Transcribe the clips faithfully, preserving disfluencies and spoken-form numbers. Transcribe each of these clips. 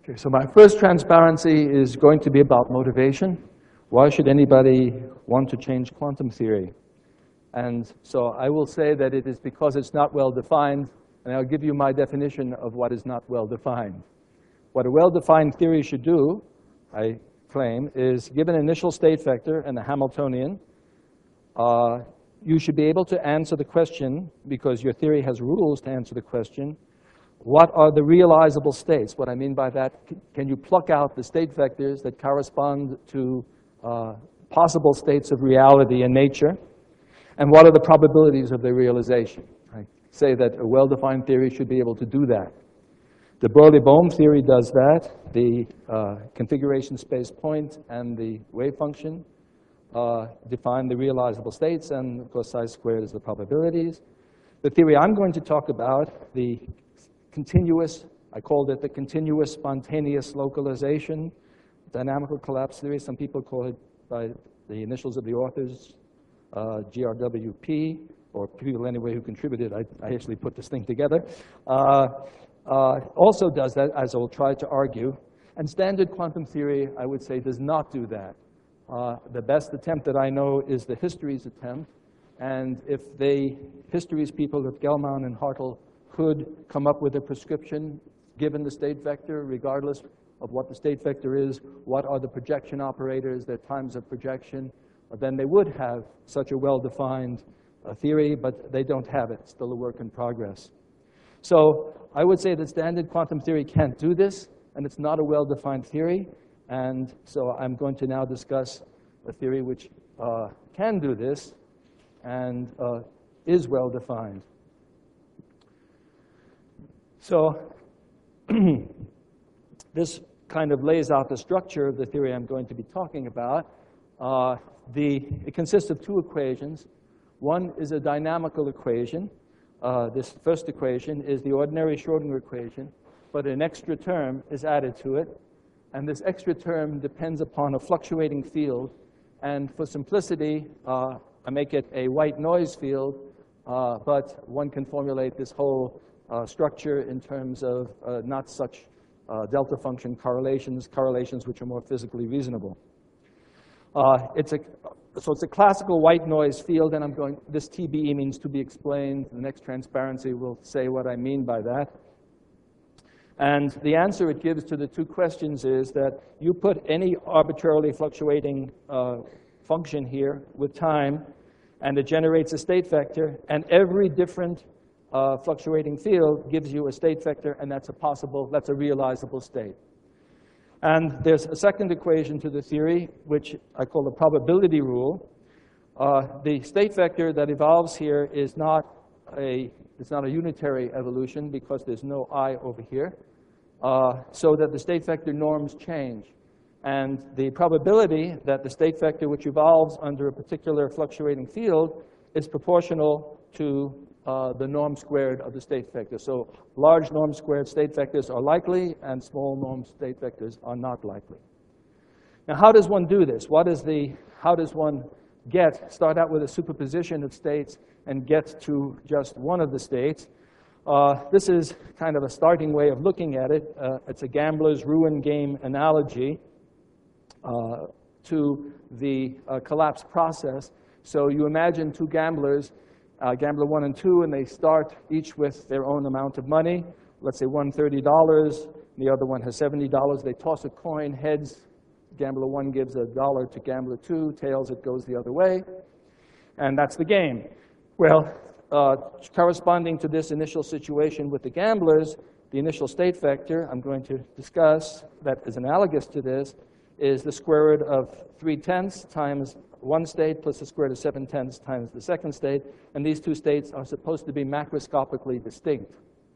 Okay, so my first transparency is going to be about motivation. Why should anybody want to change quantum theory? And so I will say that it is because it's not well defined, and I'll give you my definition of what is not well defined. What a well-defined theory should do, I claim, is give an initial state vector and a Hamiltonian. Uh, you should be able to answer the question, because your theory has rules to answer the question, what are the realizable states? What I mean by that, can you pluck out the state vectors that correspond to uh, possible states of reality in nature? And what are the probabilities of their realization? I say that a well-defined theory should be able to do that. De Broglie-Bohm theory does that. The uh, configuration space point and the wave function uh, define the realizable states, and of course psi squared is the probabilities. The theory I'm going to talk about, the continuous, I called it the continuous spontaneous localization dynamical collapse theory. Some people call it by the initials of the authors, uh, G R W P, or people anyway who contributed. I, I actually put this thing together. Uh, uh, also does that, as I'll try to argue. And standard quantum theory, I would say, does not do that. Uh, the best attempt that I know is the histories attempt. And if they, histories people, if Gell-Mann and Hartle could come up with a prescription given the state vector, regardless of what the state vector is, what are the projection operators, their times of projection, then they would have such a well-defined uh, theory, but they don't have it. It's still a work in progress. So I would say that standard quantum theory can't do this, and it's not a well-defined theory. And so I'm going to now discuss a theory which uh, can do this and uh, is well-defined. So this kind of lays out the structure of the theory I'm going to be talking about. Uh, the, it consists of two equations. One is a dynamical equation. Uh, this first equation is the ordinary Schrodinger equation, but an extra term is added to it. And this extra term depends upon a fluctuating field. And for simplicity, uh, I make it a white noise field, uh, but one can formulate this whole uh, structure in terms of uh, not such uh, delta function correlations, correlations which are more physically reasonable. Uh, it's a, so it's a classical white noise field, and I'm going, this T B E means to be explained. The next transparency will say what I mean by that. And the answer it gives to the two questions is that you put any arbitrarily fluctuating uh, function here with time, and it generates a state vector, and every different uh, fluctuating field gives you a state vector, and that's a possible, that's a realizable state. And there's a second equation to the theory, which I call the probability rule. Uh, the state vector that evolves here is not a, it's not a unitary evolution because there's no I over here, uh, so that the state vector norms change. And the probability that the state vector which evolves under a particular fluctuating field is proportional to uh, the norm squared of the state vector. So large norm squared state vectors are likely, and small norm state vectors are not likely. Now, how does one do this? What is the, how does one get, start out with a superposition of states and get to just one of the states? Uh, this is kind of a starting way of looking at it. Uh, it's a gambler's ruin game analogy uh, to the uh, collapse process. So you imagine two gamblers, uh, gambler one and two, and they start each with their own amount of money. Let's say one thirty dollars, the other one has seventy dollars. They toss a coin, heads, gambler one gives a dollar to gambler two, tails, it goes the other way. And that's the game. Well, uh, corresponding to this initial situation with the gamblers, the initial state vector I'm going to discuss that is analogous to this is the square root of three tenths times one state plus the square root of seven tenths times the second state. And these two states are supposed to be macroscopically distinct.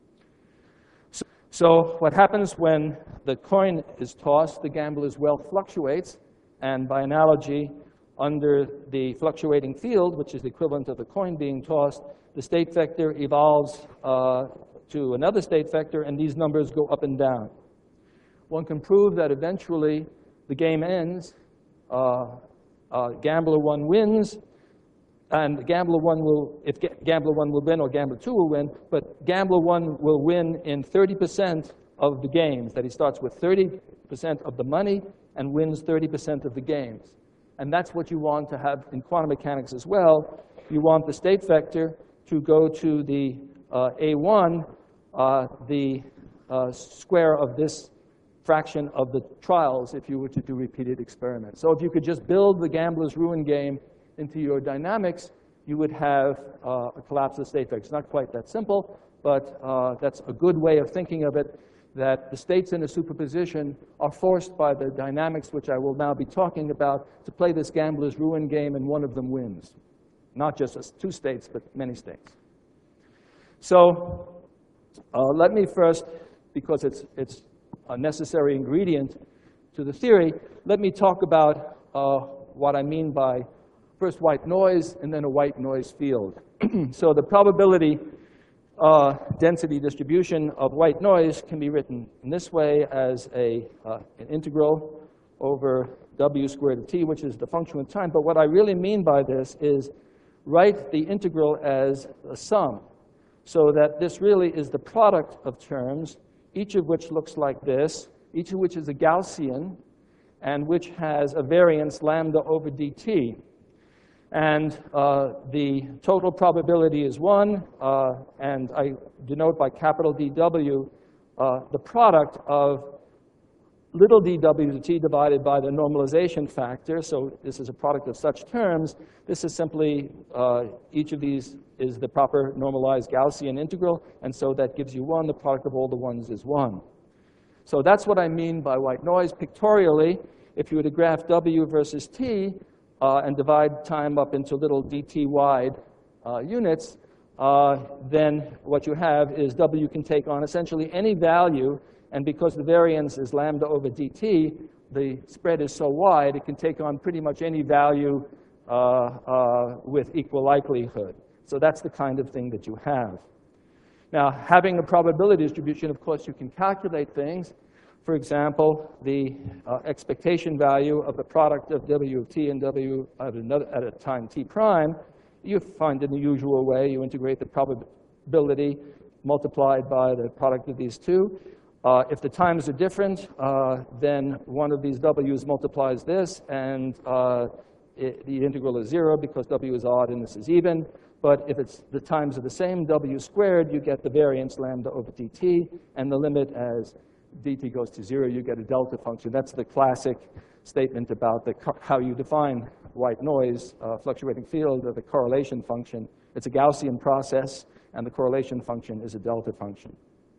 So, so what happens when the coin is tossed, the gambler's wealth fluctuates. And by analogy, under the fluctuating field, which is the equivalent of the coin being tossed, the state vector evolves uh, to another state vector, and these numbers go up and down. One can prove that eventually the game ends, uh, uh, gambler one wins, and gambler one will, if gambler one will win or gambler two will win, but gambler one will win in thirty percent of the games, that he starts with thirty percent of the money and wins thirty percent of the games. And that's what you want to have in quantum mechanics as well. You want the state vector to go to the uh, A one, uh, the uh, square of this fraction of the trials if you were to do repeated experiments. So if you could just build the gambler's ruin game into your dynamics, you would have uh, a collapse of the state vector. It's not quite that simple, but uh, that's a good way of thinking of it, that the states in a superposition are forced by the dynamics, which I will now be talking about, to play this gambler's ruin game, and one of them wins. Not just two states, but many states. So uh, let me first, because it's, it's a necessary ingredient to the theory, let me talk about uh, what I mean by first white noise and then a white noise field. So the probability uh, density distribution of white noise can be written in this way as a, uh, an integral over w squared of t, which is the function of time. But what I really mean by this is write the integral as a sum, so that this really is the product of terms, each of which looks like this, each of which is a Gaussian, and which has a variance lambda over dt. And uh, the total probability is one, uh, and I denote by capital D W uh, the product of little dw to t divided by the normalization factor. So this is a product of such terms. This is simply, uh, each of these is the proper normalized Gaussian integral, and so that gives you one. The product of all the ones is one. So that's what I mean by white noise. Pictorially, if you were to graph w versus t uh, and divide time up into little dt-wide uh, units, uh, then what you have is w can take on essentially any value. And because the variance is lambda over dt, the spread is so wide, it can take on pretty much any value uh, uh, with equal likelihood. So that's the kind of thing that you have. Now, having a probability distribution, of course, you can calculate things. For example, the uh, expectation value of the product of w of t and w at, another, at a time t prime, you find in the usual way. You integrate the probability multiplied by the product of these two. Uh, if the times are different, uh, then one of these w's multiplies this, and uh, it, the integral is zero because w is odd and this is even. But if it's the times are the same, w squared, you get the variance lambda over dt, and the limit as dt goes to zero, you get a delta function. That's the classic statement about the, how you define white noise, uh, fluctuating field, or the correlation function. It's a Gaussian process, and the correlation function is a delta function.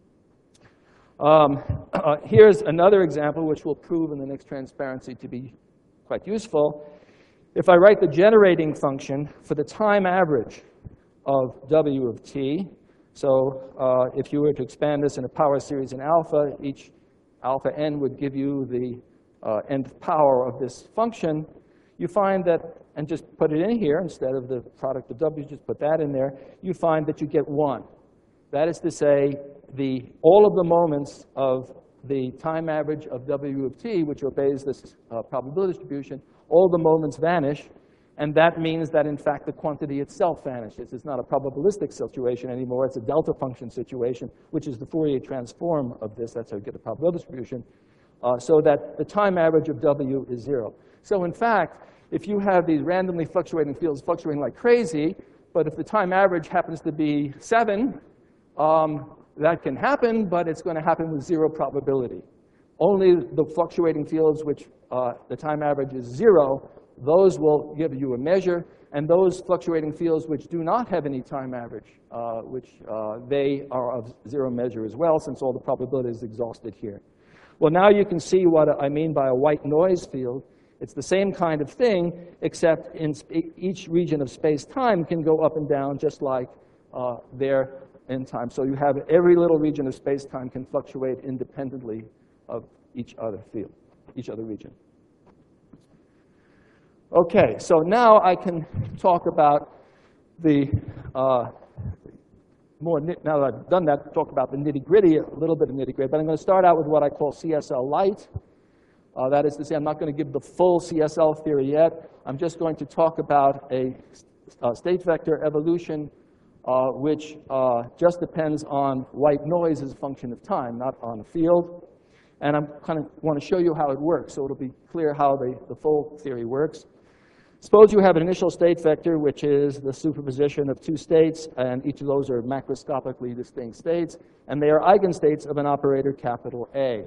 Um, uh, here's another example which will prove in the next transparency to be quite useful. If I write the generating function for the time average of w of t, so uh, if you were to expand this in a power series in alpha, each alpha n would give you the uh, nth power of this function, you find that, and just put it in here instead of the product of w, just put that in there, you find that you get one. That is to say, the, all of the moments of the time average of w of t, which obeys this uh, probability distribution, all the moments vanish, and that means that, in fact, the quantity itself vanishes. It's not a probabilistic situation anymore. It's a delta function situation, which is the Fourier transform of this. That's how you get the probability distribution, uh, so that the time average of w is zero. So, in fact, if you have these randomly fluctuating fields fluctuating like crazy, but if the time average happens to be seven, um, that can happen, but it's going to happen with zero probability. Only the fluctuating fields which uh, the time average is zero, those will give you a measure, and those fluctuating fields which do not have any time average, uh, which uh, they are of zero measure as well, since all the probability is exhausted here. Well, now you can see what I mean by a white noise field. It's the same kind of thing, except in each region of space-time can go up and down just like uh, there in time. So you have every little region of space-time can fluctuate independently of each other field, each other region. Okay, so now I can talk about the uh, more, now that I've done that, talk about the nitty-gritty, a little bit of nitty-gritty, but I'm going to start out with what I call C S L light. Uh, that is to say, I'm not going to give the full C S L theory yet. I'm just going to talk about a, a state vector evolution uh, which uh, just depends on white noise as a function of time, not on a field. And I kind of want to show you how it works, so it'll be clear how the, the full theory works. Suppose you have an initial state vector, which is the superposition of two states, and each of those are macroscopically distinct states, and they are eigenstates of an operator capital A.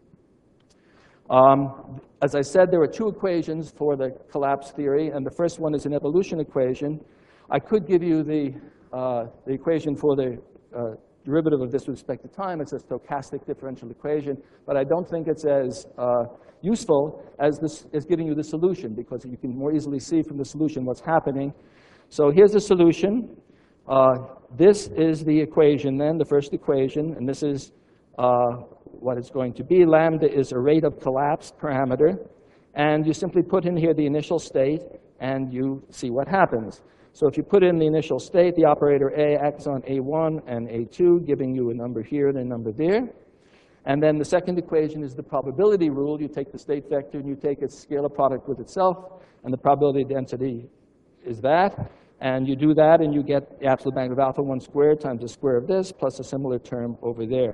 Um, as I said, there are two equations for the collapse theory, and the first one is an evolution equation. I could give you the, uh, the equation for the uh, derivative of this with respect to time. It's a stochastic differential equation, but I don't think it's as uh, useful as, this, as giving you the solution, because you can more easily see from the solution what's happening. So here's the solution. Uh, this is the equation then, the first equation, and this is uh, what it's going to be. Lambda is a rate of collapse parameter, and you simply put in here the initial state, and you see what happens. So if you put in the initial state, the operator A acts on A one and A two, giving you a number here and a number there. And then the second equation is the probability rule. You take the state vector and you take its scalar product with itself, and the probability density is that. And you do that, and you get the absolute magnitude of alpha one squared times the square of this, plus a similar term over there.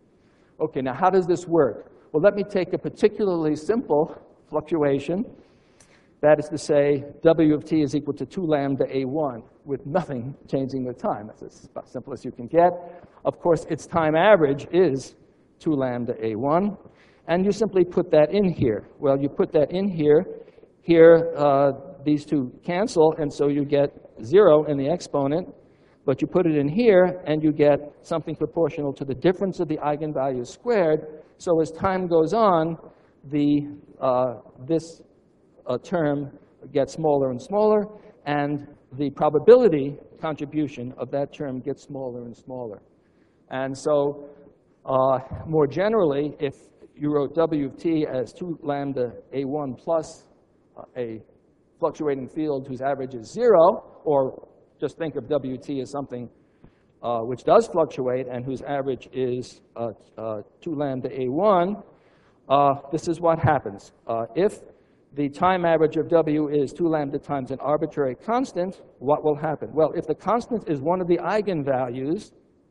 Okay, now how does this work? Well, let me take a particularly simple fluctuation. That is to say, W of t is equal to two lambda A one, with nothing changing with time. That's as about simple as you can get. Of course, its time average is two lambda A one, and you simply put that in here. Well, you put that in here. Here, uh, these two cancel, and so you get zero in the exponent. But you put it in here, and you get something proportional to the difference of the eigenvalues squared. So as time goes on, the, uh, this uh, term gets smaller and smaller, and the probability contribution of that term gets smaller and smaller. And so uh, more generally, if you wrote W of t as two lambda A one plus uh, a fluctuating field whose average is zero, or just think of W T as something uh, which does fluctuate and whose average is uh, uh, two lambda A one, uh, this is what happens. Uh, if the time average of W is two lambda times an arbitrary constant, what will happen? Well, if the constant is one of the eigenvalues,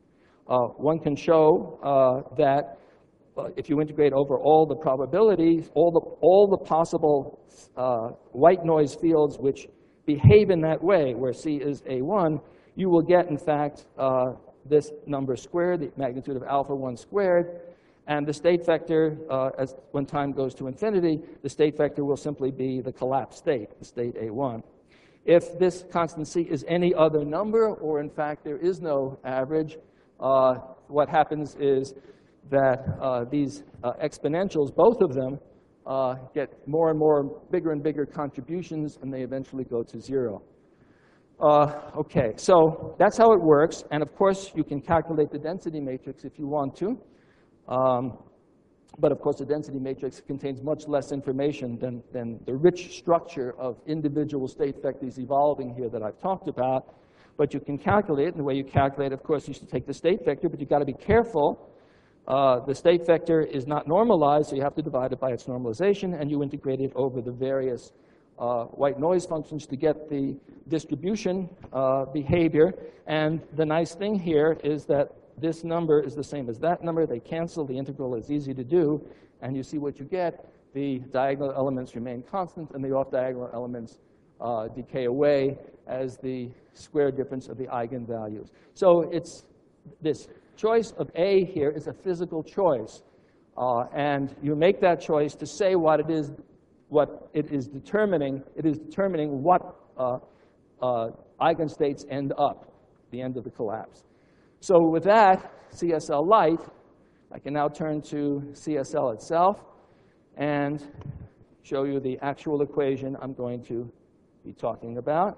uh, one can show uh, that uh, if you integrate over all the probabilities, all the, all the possible uh, white noise fields which behave in that way, where C is A one, you will get, in fact, uh, this number squared, the magnitude of alpha one squared, and the state vector, uh, as when time goes to infinity, the state vector will simply be the collapsed state, the state A one. If this constant C is any other number, or in fact there is no average, uh, what happens is that uh, these uh, exponentials, both of them, Uh, get more and more bigger and bigger contributions, and they eventually go to zero. Uh, okay, so that's how it works. And of course, you can calculate the density matrix if you want to. Um, but of course, the density matrix contains much less information than, than the rich structure of individual state vectors evolving here that I've talked about. But you can calculate it, and the way you calculate it, of course, you should take the state vector, but you've got to be careful. Uh, the state vector is not normalized, so you have to divide it by its normalization, and you integrate it over the various uh, white noise functions to get the distribution uh, behavior. And the nice thing here is that this number is the same as that number. They cancel. The integral is easy to do, and you see what you get. The diagonal elements remain constant, and the off-diagonal elements uh, decay away as the square difference of the eigenvalues. So it's this choice of A here is a physical choice, uh, and you make that choice to say what it is, what it is determining. It is determining what uh, uh, eigenstates end up at the end of the collapse. So with that, C S L light, I can now turn to C S L itself and show you the actual equation I'm going to be talking about.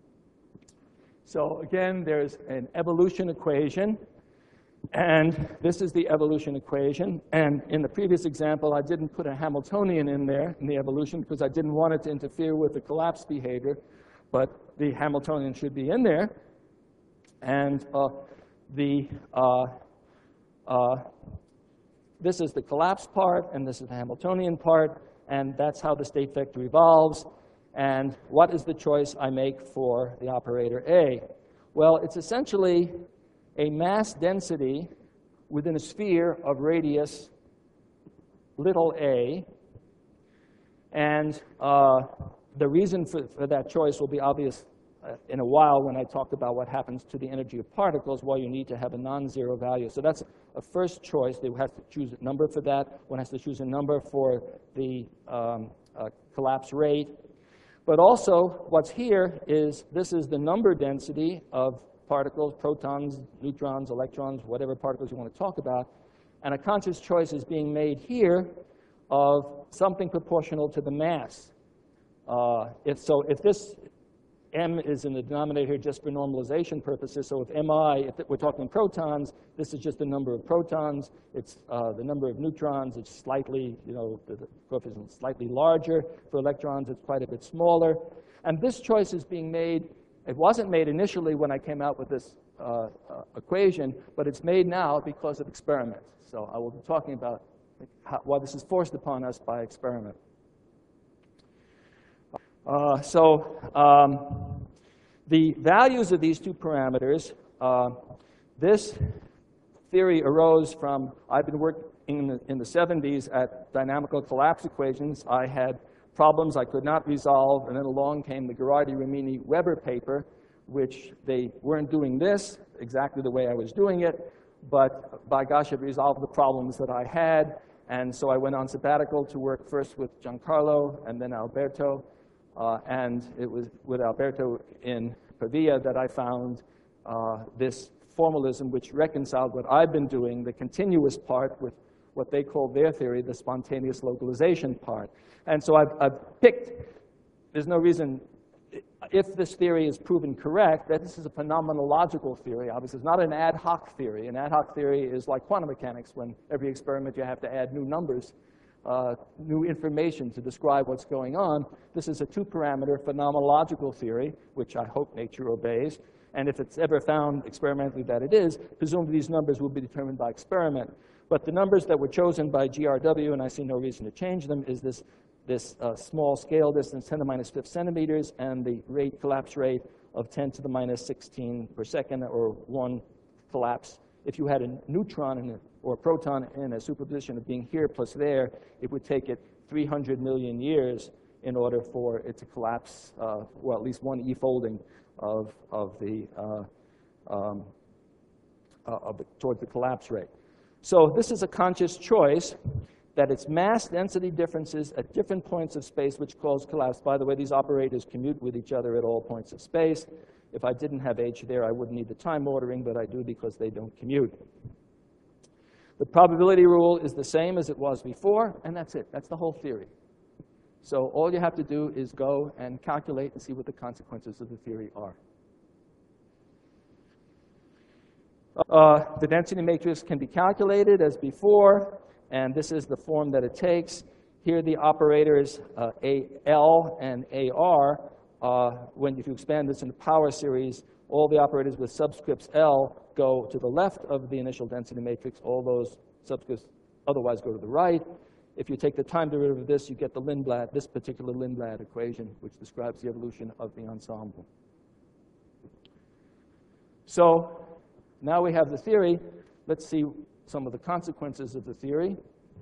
So again, there's an evolution equation. And this is the evolution equation. And in the previous example, I didn't put a Hamiltonian in there in the evolution because I didn't want it to interfere with the collapse behavior. But the Hamiltonian should be in there. And uh, the uh, uh, this is the collapse part, and this is the Hamiltonian part. And that's how the state vector evolves. And what is the choice I make for the operator A? Well, it's essentially a mass density within a sphere of radius little a. And uh, the reason for, for that choice will be obvious uh, in a while when I talk about what happens to the energy of particles, why you need to have a non-zero value. So that's a first choice. They have to choose a number for that. One has to choose a number for the um, uh, collapse rate. But also, what's here is this is the number density of particles, protons, neutrons, electrons, whatever particles you want to talk about. And a conscious choice is being made here of something proportional to the mass. Uh, if so, if this m is in the denominator just for normalization purposes, so if mi, if we're talking protons, this is just the number of protons. It's uh, the number of neutrons. It's slightly, you know, the, the coefficient is slightly larger. For electrons, it's quite a bit smaller. And this choice is being made. It wasn't made initially when I came out with this uh, uh, equation, but it's made now because of experiments. So I will be talking about how, why this is forced upon us by experiment. Uh, so um, the values of these two parameters, uh, this theory arose from, I've been working in the, in the seventies at dynamical collapse equations. I had problems I could not resolve, and then along came the Gherardi-Rimini-Weber paper, which they weren't doing this exactly the way I was doing it, but by gosh, it resolved the problems that I had. And so I went on sabbatical to work first with Giancarlo and then Alberto. Uh, and it was with Alberto in Pavia that I found uh, this formalism which reconciled what I've been doing, the continuous part, with what they call their theory, the spontaneous localization part. And so I've, I've picked, there's no reason, if this theory is proven correct, that this is a phenomenological theory. Obviously, it's not an ad hoc theory. An ad hoc theory is like quantum mechanics, when every experiment you have to add new numbers, uh, new information to describe what's going on. This is a two-parameter phenomenological theory, which I hope nature obeys. And if it's ever found experimentally that it is, presumably these numbers will be determined by experiment. But the numbers that were chosen by G R W, and I see no reason to change them, is this, this uh, small scale distance, ten to the minus fifth centimeters, and the rate, collapse rate of ten to the minus sixteen per second, or one collapse. If you had a neutron in a, or a proton in a superposition of being here plus there, it would take it three hundred million years in order for it to collapse, uh, well, at least one e-folding of, of the, uh, um, uh, of the, towards the collapse rate. So this is a conscious choice that it's mass density differences at different points of space which cause collapse. By the way, these operators commute with each other at all points of space. If I didn't have H there, I wouldn't need the time ordering, but I do because they don't commute. The probability rule is the same as it was before, and that's it. That's the whole theory. So all you have to do is go and calculate and see what the consequences of the theory are. Uh, the density matrix can be calculated as before, and this is the form that it takes. Here the operators uh, A L and A R, uh, when if you expand this into power series, all the operators with subscripts L go to the left of the initial density matrix. All those subscripts otherwise go to the right. If you take the time derivative of this, you get the Lindblad, this particular Lindblad equation, which describes the evolution of the ensemble. So now we have the theory. Let's see some of the consequences of the theory.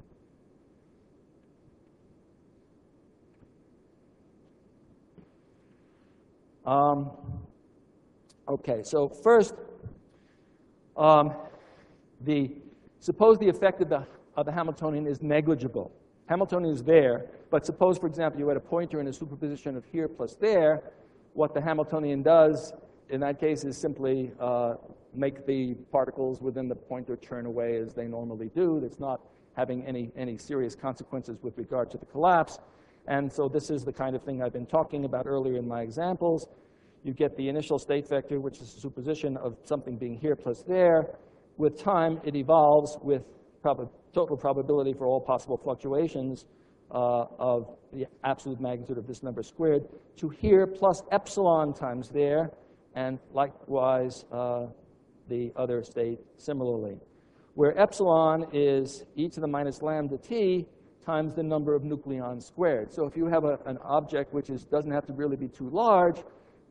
Um, okay, so first, um, the, suppose the effect of the, of the Hamiltonian is negligible. Hamiltonian is there, but suppose, for example, you had a pointer in a superposition of here plus there. What the Hamiltonian does in that case is simply uh, make the particles within the pointer turn away as they normally do. It's not having any, any serious consequences with regard to the collapse. And so this is the kind of thing I've been talking about earlier in my examples. You get the initial state vector, which is a superposition of something being here plus there. With time, it evolves with prob total probability for all possible fluctuations uh, of the absolute magnitude of this number squared to here plus epsilon times there, and likewise uh, the other state similarly, where epsilon is e to the minus lambda t times the number of nucleons squared. So if you have a, an object which is, doesn't have to really be too large,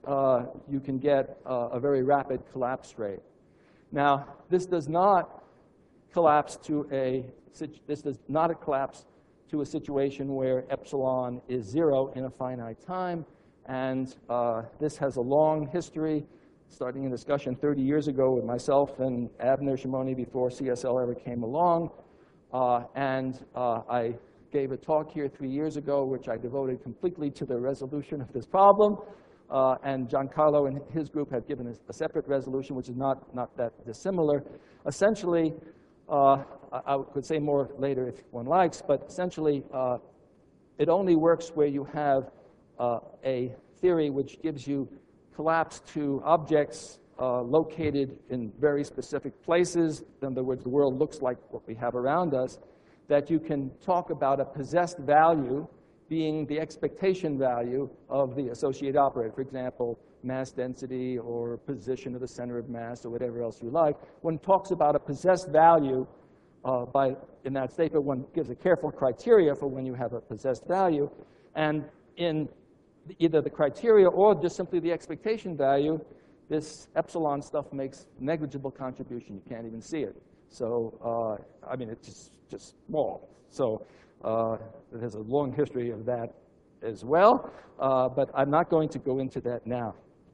uh, you can get uh, a very rapid collapse rate. Now, this does not collapse to a, this does not collapse to a situation where epsilon is zero in a finite time, and uh, this has a long history, starting a discussion thirty years ago with myself and Avner Shimoni before C S L ever came along. Uh, and uh, I gave a talk here three years ago, which I devoted completely to the resolution of this problem. Uh, and Giancarlo and his group have given a, a separate resolution, which is not, not that dissimilar. Essentially, uh, I, I could say more later if one likes, but essentially, uh, it only works where you have uh, a theory which gives you collapse to objects uh, located in very specific places. In other words, the world looks like what we have around us, that you can talk about a possessed value being the expectation value of the associated operator. For example, mass density or position of the center of mass or whatever else you like. One talks about a possessed value uh, by, in that statement, one gives a careful criteria for when you have a possessed value. And in either the criteria or just simply the expectation value, this epsilon stuff makes negligible contribution. You can't even see it. So, uh, I mean, it's just, just small. So uh, there's a long history of that as well, uh, but I'm not going to go into that now.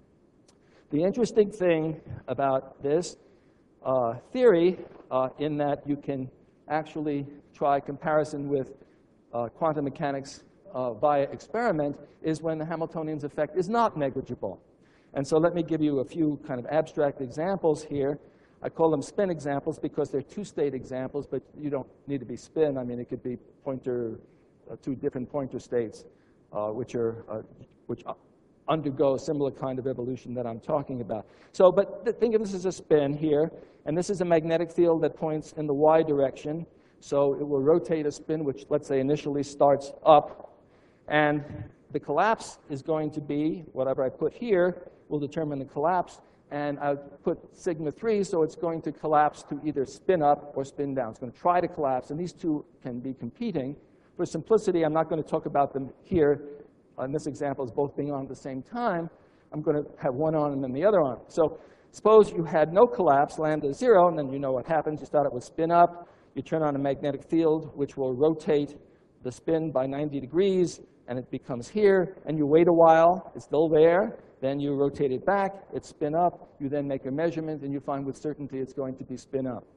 The interesting thing about this uh, theory, uh, in that you can actually try comparison with uh, quantum mechanics uh, via experiment, is when the Hamiltonian's effect is not negligible. And so let me give you a few kind of abstract examples here. I call them spin examples because they're two-state examples, but you don't need to be spin. I mean, it could be pointer, uh, two different pointer states, uh, which are uh, which undergo a similar kind of evolution that I'm talking about. So, but th think of this as a spin here, and this is a magnetic field that points in the y direction. So it will rotate a spin, which let's say initially starts up, and the collapse is going to be whatever I put here will determine the collapse. And I put sigma three, so it's going to collapse to either spin up or spin down. It's going to try to collapse, and these two can be competing. For simplicity, I'm not going to talk about them here. In this example, is both being on at the same time. I'm going to have one on and then the other on. So suppose you had no collapse, lambda is zero, and then you know what happens. You start out with spin up. You turn on a magnetic field, which will rotate the spin by ninety degrees, and it becomes here. And you wait a while. It's still there. Then you rotate it back, it's spin up, you then make a measurement, and you find with certainty it's going to be spin up.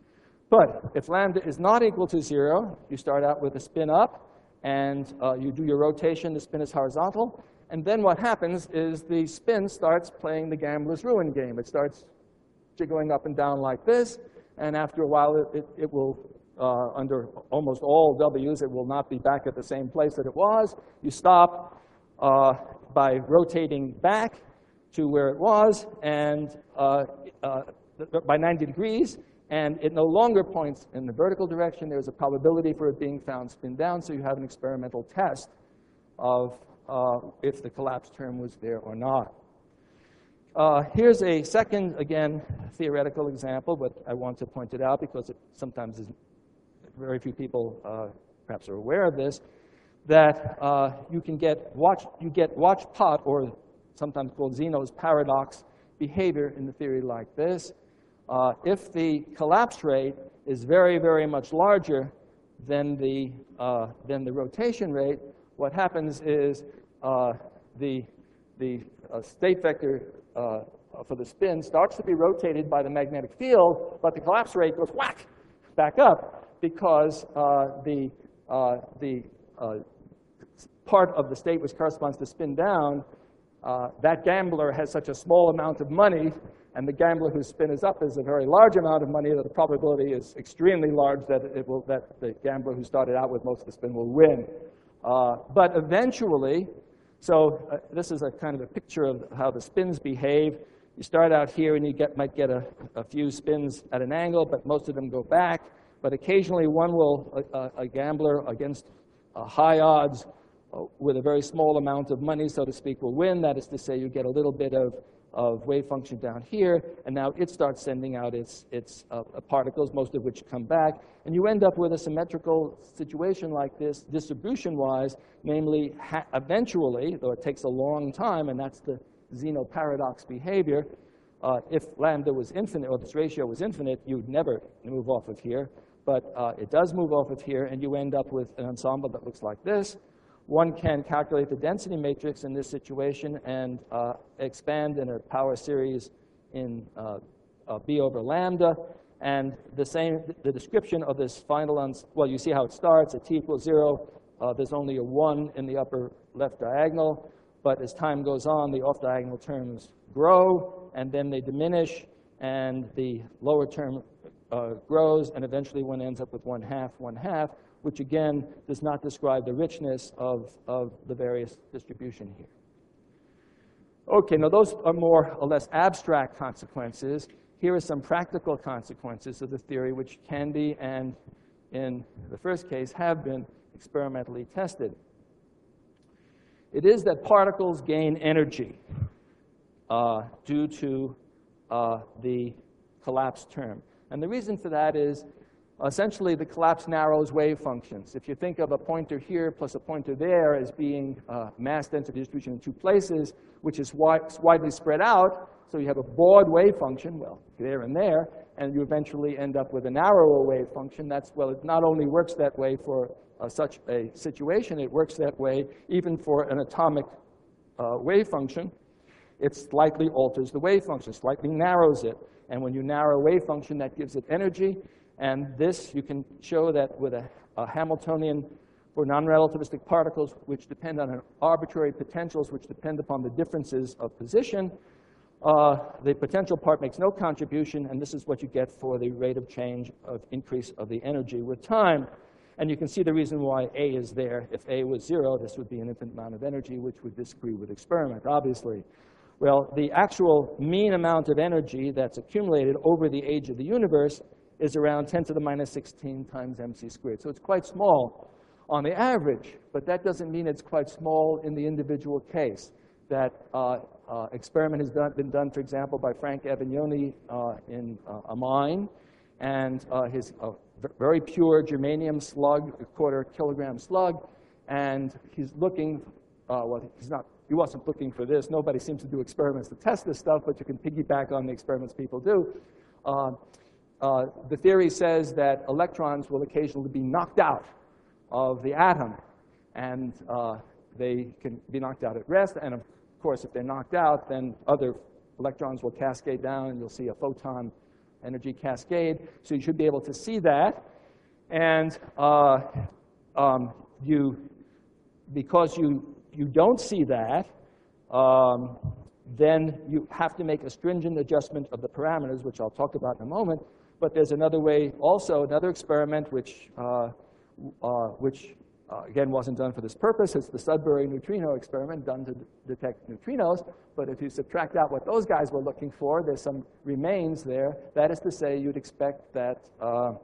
But if lambda is not equal to zero, you start out with a spin up, and uh, you do your rotation, the spin is horizontal, and then what happens is the spin starts playing the gambler's ruin game. It starts jiggling up and down like this, and after a while it, it, it will, uh, under almost all W's, it will not be back at the same place that it was. You stop uh, by rotating back to where it was, and uh, uh, by ninety degrees, and it no longer points in the vertical direction. There's a probability for it being found spin down, so you have an experimental test of uh, if the collapse term was there or not. Uh, here's a second, again, theoretical example, but I want to point it out because it sometimes is, very few people uh, perhaps are aware of this, that uh, you can get watch, you get watch pot, or sometimes called Zeno's paradox behavior in the theory like this. Uh, if the collapse rate is very, very much larger than the, uh, than the rotation rate, what happens is uh, the, the uh, state vector uh, for the spin starts to be rotated by the magnetic field, but the collapse rate goes whack back up because uh, the, uh, the uh, part of the state which corresponds to spin down, uh, that gambler has such a small amount of money, and the gambler whose spin is up is a very large amount of money, that the probability is extremely large that it will, that the gambler who started out with most of the spin will win. Uh, but eventually, so uh, this is a kind of a picture of how the spins behave. You start out here and you get, might get a, a few spins at an angle, but most of them go back. But occasionally one will, a, a gambler against uh, high odds uh, with a very small amount of money, so to speak, will win. That is to say, you get a little bit of, of wave function down here, and now it starts sending out its, its uh, particles, most of which come back. And you end up with a symmetrical situation like this, distribution-wise, namely, ha eventually, though it takes a long time, and that's the Zeno paradox behavior. Uh, if lambda was infinite, or this ratio was infinite, you'd never move off of here. But uh, it does move off of here, and you end up with an ensemble that looks like this. One can calculate the density matrix in this situation and uh, expand in a power series in uh, uh, B over lambda. And the same, the description of this final, uns well, you see how it starts. At t equals zero, uh, there's only a one in the upper left diagonal. But as time goes on, the off-diagonal terms grow, and then they diminish, and the lower term uh, grows, and eventually one ends up with one half, one half, which again does not describe the richness of, of the various distribution here. Okay, now those are more or less abstract consequences. Here are some practical consequences of the theory which can be, and in the first case have been, experimentally tested. It is that particles gain energy uh, due to uh, the collapse term. And the reason for that is essentially the collapse narrows wave functions. If you think of a pointer here plus a pointer there as being uh, mass density distribution in two places, which is wide, widely spread out, so you have a broad wave function, well, there and there, and you eventually end up with a narrower wave function. That's, well, it not only works that way for uh, such a situation, it works that way even for an atomic uh, wave function. It slightly alters the wave function, slightly narrows it. And when you narrow a wave function, that gives it energy. And this, you can show that with a, a Hamiltonian for non-relativistic particles, which depend on an arbitrary potentials, which depend upon the differences of position. Uh, the potential part makes no contribution, and this is what you get for the rate of change of increase of the energy with time. And you can see the reason why A is there. If A was zero, this would be an infinite amount of energy, which would disagree with experiment, obviously. Well, the actual mean amount of energy that's accumulated over the age of the universe is around ten to the minus sixteen times mc squared. So it's quite small on the average, but that doesn't mean it's quite small in the individual case. That uh, uh, experiment has done, been done, for example, by Frank Avignoni uh, in uh, a mine, and uh, his uh, very pure germanium slug, a quarter kilogram slug, and he's looking, uh, well, he's not, he wasn't looking for this. Nobody seems to do experiments to test this stuff, but you can piggyback on the experiments people do. Uh, uh, the theory says that electrons will occasionally be knocked out of the atom, and uh, they can be knocked out at rest. And of course, if they're knocked out, then other electrons will cascade down, and you'll see a photon energy cascade. So you should be able to see that. And uh, um, you, because you, you don't see that, um, then you have to make a stringent adjustment of the parameters, which I'll talk about in a moment. But there's another way, also another experiment, which, uh, uh, which uh, again wasn't done for this purpose. It's the Sudbury neutrino experiment done to detect neutrinos. But if you subtract out what those guys were looking for, there's some remains there. That is to say, you'd expect that uh,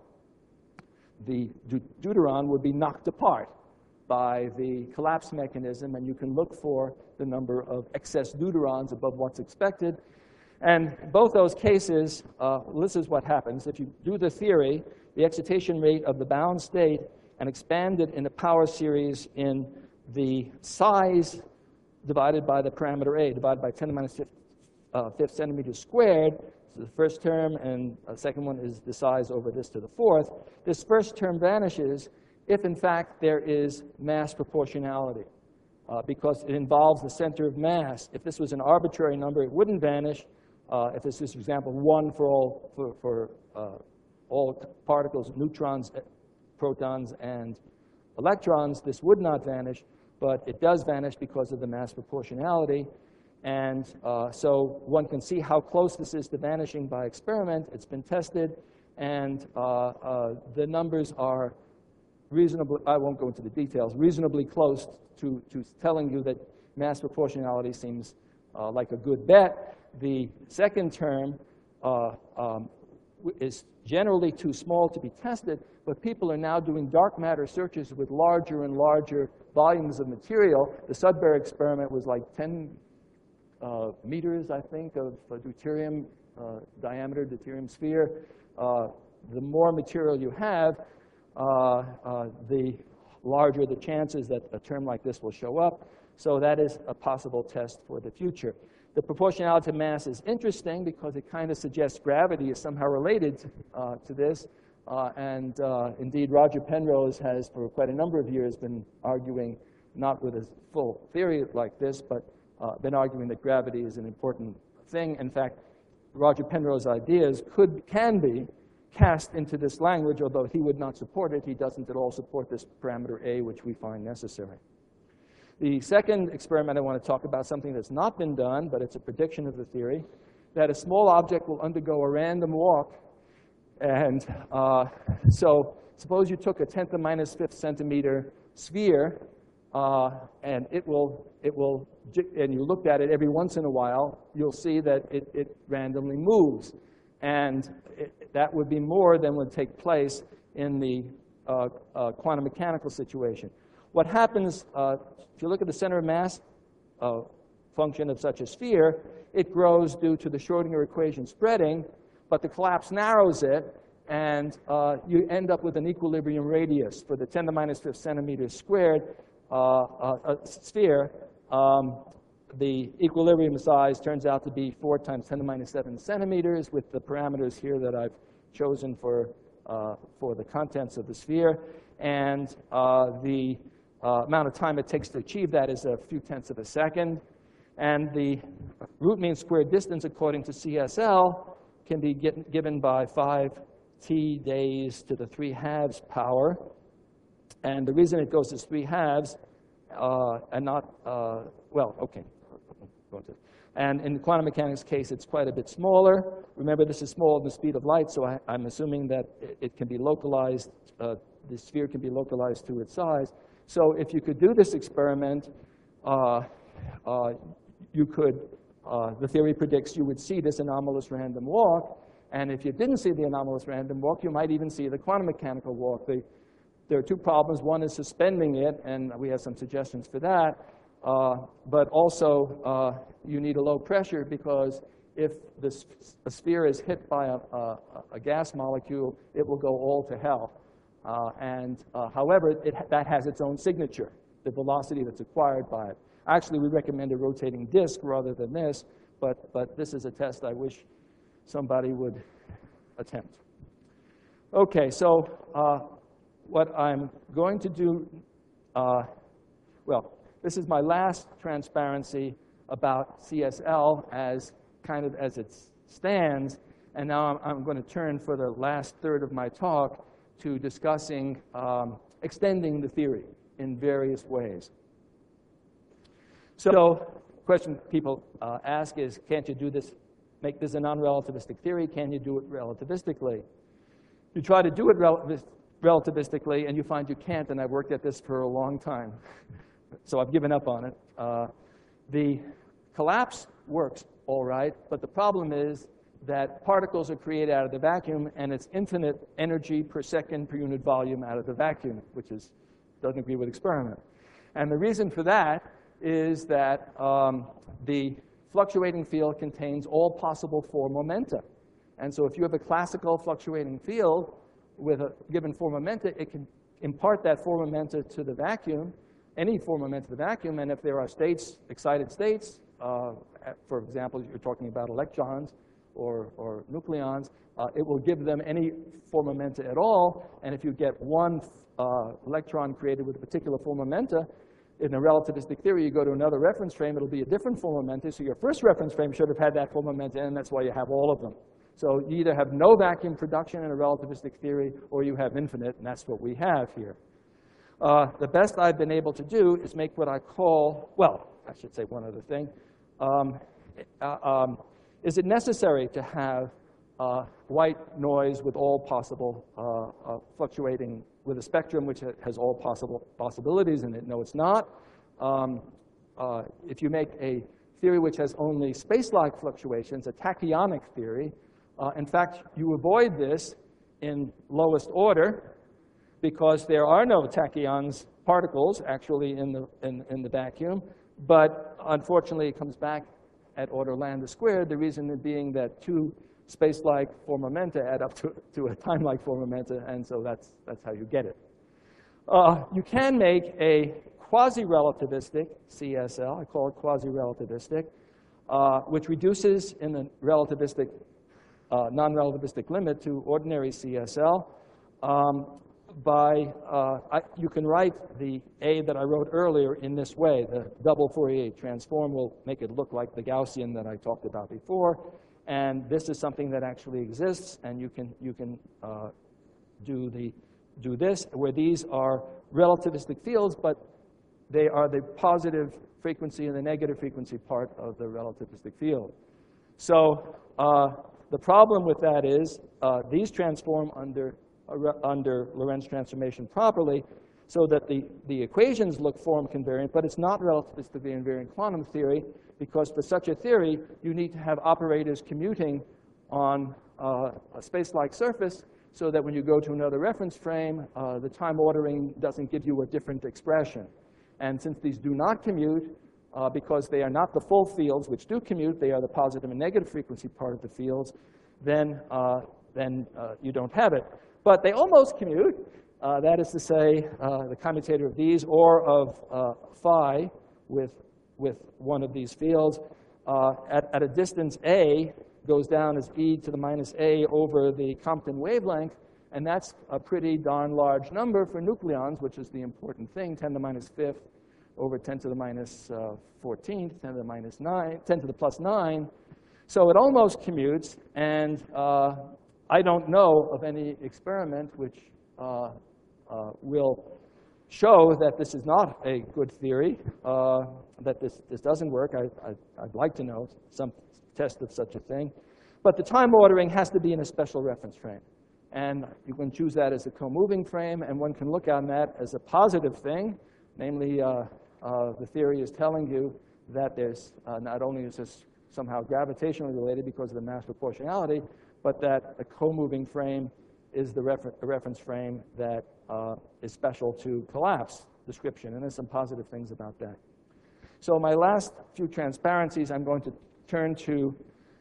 the deut deuteron would be knocked apart by the collapse mechanism, and you can look for the number of excess deuterons above what's expected. And both those cases, uh, this is what happens. If you do the theory, the excitation rate of the bound state and expand it in a power series in the size divided by the parameter A, divided by ten to the minus fifth, uh, fifth centimeters squared. So the first term, and the second one is the size over this to the fourth. This first term vanishes if, in fact, there is mass proportionality, uh, because it involves the center of mass. If this was an arbitrary number, it wouldn't vanish. Uh, if this is, for example, one for all, for, for, uh, all particles, neutrons, protons, and electrons, this would not vanish. But it does vanish because of the mass proportionality. And uh, so one can see how close this is to vanishing by experiment. It's been tested. And uh, uh, the numbers are reasonably, I won't go into the details, reasonably close to, to telling you that mass proportionality seems uh, like a good bet. The second term uh, um, is generally too small to be tested, but people are now doing dark matter searches with larger and larger volumes of material. The Sudbury experiment was like ten uh, meters, I think, of uh, deuterium uh, diameter, deuterium sphere. Uh, the more material you have, uh, uh, the larger the chances that a term like this will show up. So that is a possible test for the future. The proportionality to mass is interesting because it kind of suggests gravity is somehow related uh, to this. Uh, and uh, indeed, Roger Penrose has, for quite a number of years, been arguing, not with a full theory like this, but uh, been arguing that gravity is an important thing. In fact, Roger Penrose's ideas could, can be cast into this language, although he would not support it. He doesn't at all support this parameter A, which we find necessary. The second experiment I want to talk about, something that's not been done, but it's a prediction of the theory, that a small object will undergo a random walk. And uh, so suppose you took a ten to the minus fifth centimeter sphere, uh, and it will, it will, and you looked at it every once in a while, you'll see that it, it randomly moves. And it, that would be more than would take place in the uh, uh, quantum mechanical situation. What happens, uh, if you look at the center of mass uh, function of such a sphere, it grows due to the Schrodinger equation spreading, but the collapse narrows it, and uh, you end up with an equilibrium radius for the ten to the minus fifth centimeters squared uh, uh, sphere. Um, the equilibrium size turns out to be four times ten to the minus seven centimeters with the parameters here that I've chosen for, uh, for the contents of the sphere. And uh, the uh, amount of time it takes to achieve that is a few tenths of a second. And the root mean squared distance, according to C S L, can be get, given by five t days to the three halves power. And the reason it goes as three halves uh, and not, uh, well, okay. And in the quantum mechanics case, it's quite a bit smaller. Remember, this is smaller than the speed of light, so I, I'm assuming that it, it can be localized, uh, the sphere can be localized to its size. So if you could do this experiment, uh, uh, you could, uh, the theory predicts you would see this anomalous random walk. And if you didn't see the anomalous random walk, you might even see the quantum mechanical walk. The, there are two problems. One is suspending it, and we have some suggestions for that. Uh, but also, uh, you need a low pressure, because if this, a sphere is hit by a, a, a gas molecule, it will go all to hell. Uh, and uh, however, it, that has its own signature, the velocity that's acquired by it. Actually, we recommend a rotating disk rather than this, but, but this is a test I wish somebody would attempt. Okay, so uh, what I'm going to do, uh, well, this is my last transparency about C S L as kind of as it stands, and now I'm, I'm going to turn for the last third of my talk to discussing um, extending the theory in various ways. So the question people uh, ask is, can't you do this, make this a non-relativistic theory? Can you do it relativistically? You try to do it rel relativistically, and you find you can't, and I've worked at this for a long time. So I've given up on it. Uh, the collapse works all right, but the problem is that particles are created out of the vacuum, and it's infinite energy per second per unit volume out of the vacuum, which is, doesn't agree with experiment. And the reason for that is that um, the fluctuating field contains all possible four momenta. And so if you have a classical fluctuating field with a given four momenta, it can impart that four momenta to the vacuum, any four momenta to the vacuum, and if there are states, excited states, uh, for example, you're talking about electrons or, or nucleons, uh, it will give them any four momenta at all, and if you get one uh, electron created with a particular four momenta, in a relativistic theory, you go to another reference frame, it'll be a different four momenta, so your first reference frame should have had that four momenta, and that's why you have all of them. So you either have no vacuum production in a relativistic theory, or you have infinite, and that's what we have here. Uh, the best I've been able to do is make what I call, well, I should say one other thing. Um, uh, um, is it necessary to have uh, white noise with all possible uh, uh, fluctuating, with a spectrum which has all possible possibilities in it? No, it's not. Um, uh, if you make a theory which has only space-like fluctuations, a tachyonic theory, uh, in fact, you avoid this in lowest order, because there are no tachyons particles actually in the, in, in the vacuum, but unfortunately it comes back at order lambda squared, the reason being that two space-like four momenta add up to, to a time-like four momenta, and so that's, that's how you get it. Uh, you can make a quasi-relativistic C S L, I call it quasi-relativistic, uh, which reduces in the relativistic, uh, non-relativistic limit to ordinary C S L. Um, by, uh, I, you can write the A that I wrote earlier in this way. The double Fourier transform will make it look like the Gaussian that I talked about before. And this is something that actually exists, and you can, you can uh, do, the, do this, where these are relativistic fields, but they are the positive frequency and the negative frequency part of the relativistic field. So uh, the problem with that is uh, these transform under, uh, under Lorentz transformation properly, so that the, the equations look form convariant, but it's not relativistically invariant quantum theory, because for such a theory, you need to have operators commuting on uh, a space-like surface, so that when you go to another reference frame, uh, the time ordering doesn't give you a different expression. And since these do not commute, uh, because they are not the full fields which do commute, they are the positive and negative frequency part of the fields, then, uh, then uh, you don't have it. But they almost commute. Uh, that is to say, uh, the commutator of these or of uh, phi with, with one of these fields uh, at, at a distance a goes down as e to the minus a over the Compton wavelength, and that's a pretty darn large number for nucleons, which is the important thing, ten to the minus fifth over ten to the minus uh, fourteenth, ten to the minus nine, ten to the plus nine. So it almost commutes, and uh, I don't know of any experiment which uh, uh, will show that this is not a good theory, uh, that this, this doesn't work. I, I, I'd like to know some test of such a thing. But the time ordering has to be in a special reference frame. And you can choose that as a co-moving frame, and one can look on that as a positive thing. Namely, uh, uh, the theory is telling you that there's uh, not only is this somehow gravitationally related because of the mass proportionality, but that a co-moving frame is the refer reference frame that uh, is special to collapse description. And there's some positive things about that. So my last few transparencies, I'm going to turn to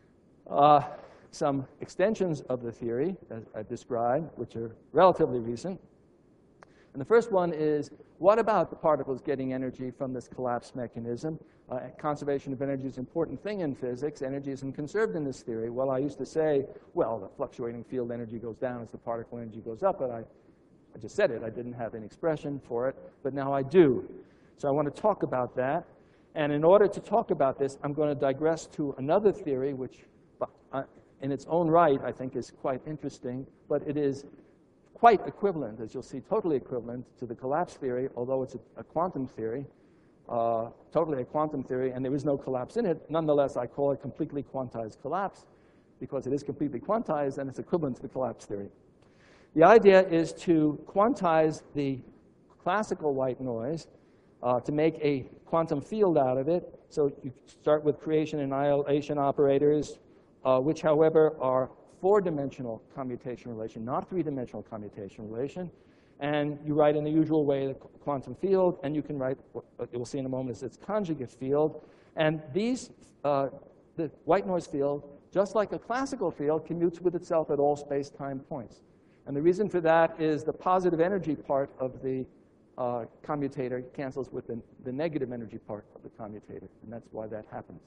uh, some extensions of the theory as I described, which are relatively recent. And the first one is, what about the particles getting energy from this collapse mechanism? Uh, conservation of energy is an important thing in physics. Energy isn't conserved in this theory. Well, I used to say, well, the fluctuating field energy goes down as the particle energy goes up, but I, I just said it. I didn't have an expression for it, but now I do. So I want to talk about that. And in order to talk about this, I'm going to digress to another theory, which uh, in its own right, I think, is quite interesting, but it is quite equivalent, as you'll see, totally equivalent to the collapse theory, although it's a, a quantum theory, uh, totally a quantum theory, and there is no collapse in it. Nonetheless, I call it completely quantized collapse, because it is completely quantized, and it's equivalent to the collapse theory. The idea is to quantize the classical white noise uh, to make a quantum field out of it. So you start with creation and annihilation operators, uh, which, however, are four-dimensional commutation relation, not three-dimensional commutation relation. And you write in the usual way the quantum field, and you can write what you'll see in a moment is its conjugate field. And these, uh, the white noise field, just like a classical field, commutes with itself at all space-time points. And the reason for that is the positive energy part of the uh, commutator cancels with the, the negative energy part of the commutator, and that's why that happens.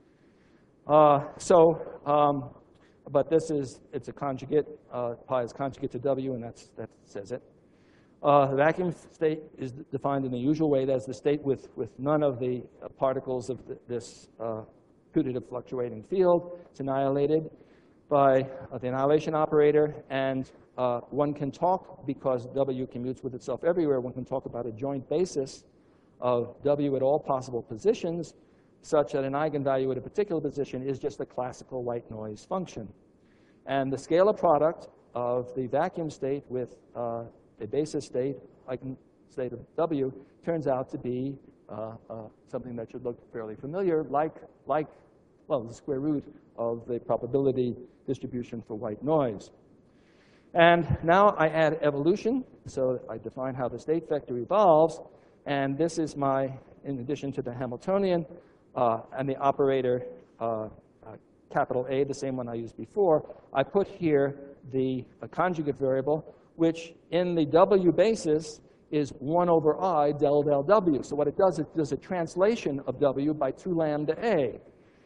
Uh, so, um, but this is, it's a conjugate. Uh, pi is conjugate to W, and that's, that says it. Uh, the vacuum state is defined in the usual way. That's the state with, with none of the uh, particles of the, this uh, putative fluctuating field. It's annihilated by uh, the annihilation operator, and uh, one can talk, because W commutes with itself everywhere, one can talk about a joint basis of W at all possible positions, such that an eigenvalue at a particular position is just a classical white noise function. And the scalar product of the vacuum state with uh, a basis state, eigenstate of W, turns out to be uh, uh, something that should look fairly familiar, like, like, well, the square root of the probability distribution for white noise. And now I add evolution, so I define how the state vector evolves, and this is my, in addition to the Hamiltonian, Uh, and the operator, uh, uh, capital A, the same one I used before, I put here the uh, conjugate variable, which in the W basis is one over I del del W. So what it does, it does a translation of W by two lambda A.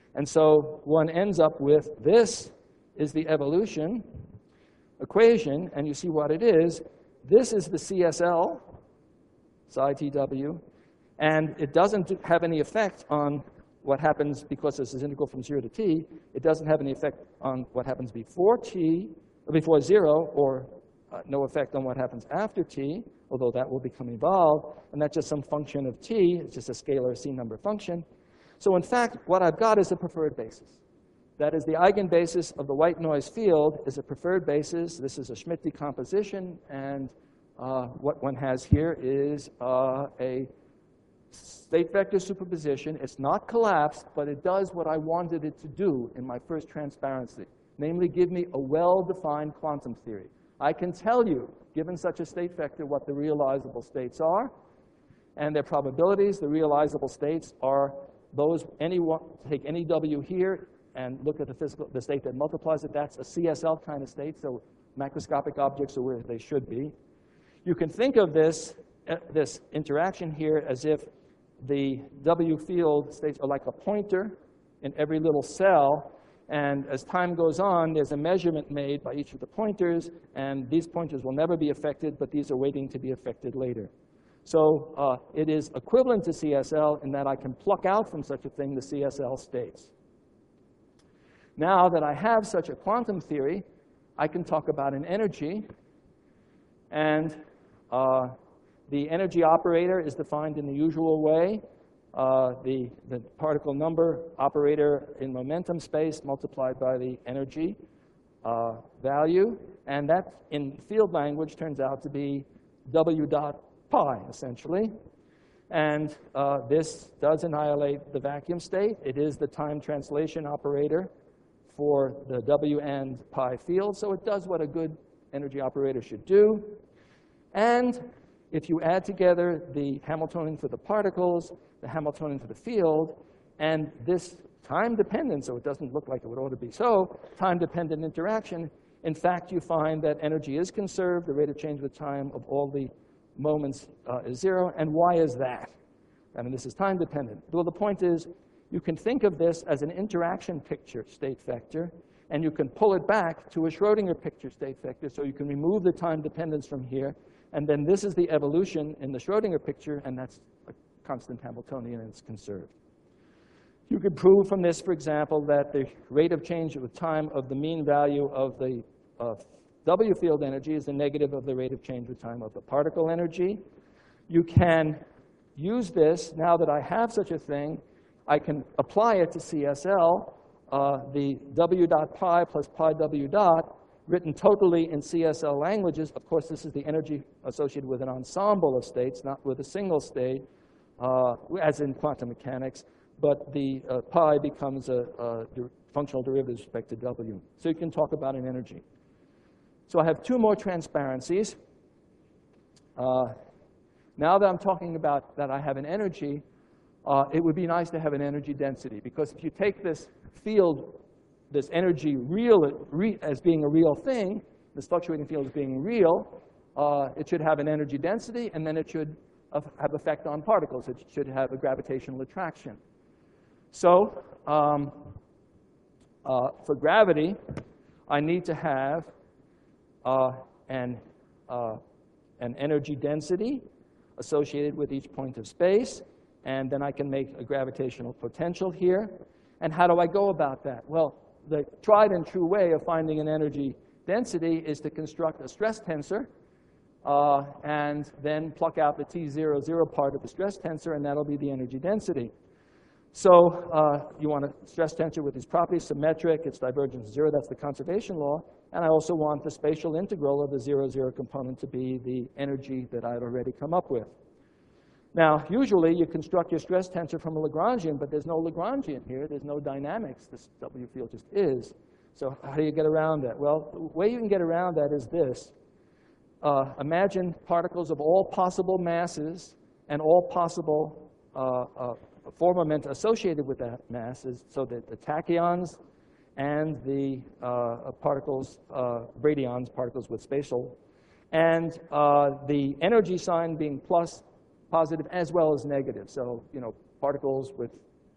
And so one ends up with this is the evolution equation, and you see what it is. This is the C S L, psi T W, and it doesn't have any effect on what happens because this is integral from zero to t. It doesn't have any effect on what happens before t, or before zero, or uh, no effect on what happens after t, although that will become evolved, and that's just some function of t. It's just a scalar C number function. So in fact, what I've got is a preferred basis. That is, the eigenbasis of the white noise field is a preferred basis. This is a Schmidt decomposition, and uh, what one has here is uh, a state vector superposition. It's not collapsed, but it does what I wanted it to do in my first transparency, namely give me a well-defined quantum theory. I can tell you, given such a state vector, what the realizable states are and their probabilities. The realizable states are those, any one, take any W here and look at the physical, the state that multiplies it. That's a C S L kind of state, so macroscopic objects are where they should be. You can think of this, uh, this interaction here as if the W field states are like a pointer in every little cell, and as time goes on, there's a measurement made by each of the pointers, and these pointers will never be affected, but these are waiting to be affected later. So uh, it is equivalent to C S L in that I can pluck out from such a thing the C S L states. Now that I have such a quantum theory, I can talk about an energy, and uh, the energy operator is defined in the usual way. Uh, the, the particle number operator in momentum space multiplied by the energy uh, value, and that in field language turns out to be W dot pi, essentially. And uh, this does annihilate the vacuum state. It is the time translation operator for the W and pi field, so it does what a good energy operator should do. And if you add together the Hamiltonian for the particles, the Hamiltonian for the field, and this time-dependent, so it doesn't look like it would ought to be so, time-dependent interaction, in fact, you find that energy is conserved. The rate of change with time of all the moments uh, is zero. And why is that? I mean, this is time-dependent. Well, the point is, you can think of this as an interaction picture state vector, and you can pull it back to a Schrodinger picture state vector, so you can remove the time dependence from here, and then this is the evolution in the Schrodinger picture, and that's a constant Hamiltonian, and it's conserved. You could prove from this, for example, that the rate of change with time of the mean value of the uh, W field energy is the negative of the rate of change with time of the particle energy. You can use this, now that I have such a thing, I can apply it to C S L, uh, the W dot pi plus pi W dot, written totally in C S L languages. Of course, this is the energy associated with an ensemble of states, not with a single state, uh, as in quantum mechanics. But the uh, pi becomes a, a functional derivative with respect to W. So you can talk about an energy. So I have two more transparencies. Uh, now that I'm talking about that I have an energy, uh, it would be nice to have an energy density. Because if you take this field, this energy real, re, as being a real thing, this fluctuating field as being real, uh, it should have an energy density, and then it should have effect on particles. It should have a gravitational attraction. So um, uh, for gravity, I need to have uh, an, uh, an energy density associated with each point of space, and then I can make a gravitational potential here. And how do I go about that? Well, the tried and true way of finding an energy density is to construct a stress tensor uh, and then pluck out the T zero, zero part of the stress tensor, and that'll be the energy density. So uh, you want a stress tensor with these properties, symmetric, its divergence is zero, that's the conservation law. And I also want the spatial integral of the zero, zero component to be the energy that I'd already come up with. Now, usually you construct your stress tensor from a Lagrangian, but there's no Lagrangian here. There's no dynamics. This W field just is. So how do you get around that? Well, the way you can get around that is this. Uh, imagine particles of all possible masses and all possible uh, uh, form moment associated with that mass, is so that the tachyons and the uh, particles, uh, bradyons, particles with spatial, and uh, the energy sign being plus, positive, as well as negative. So, you know, particles with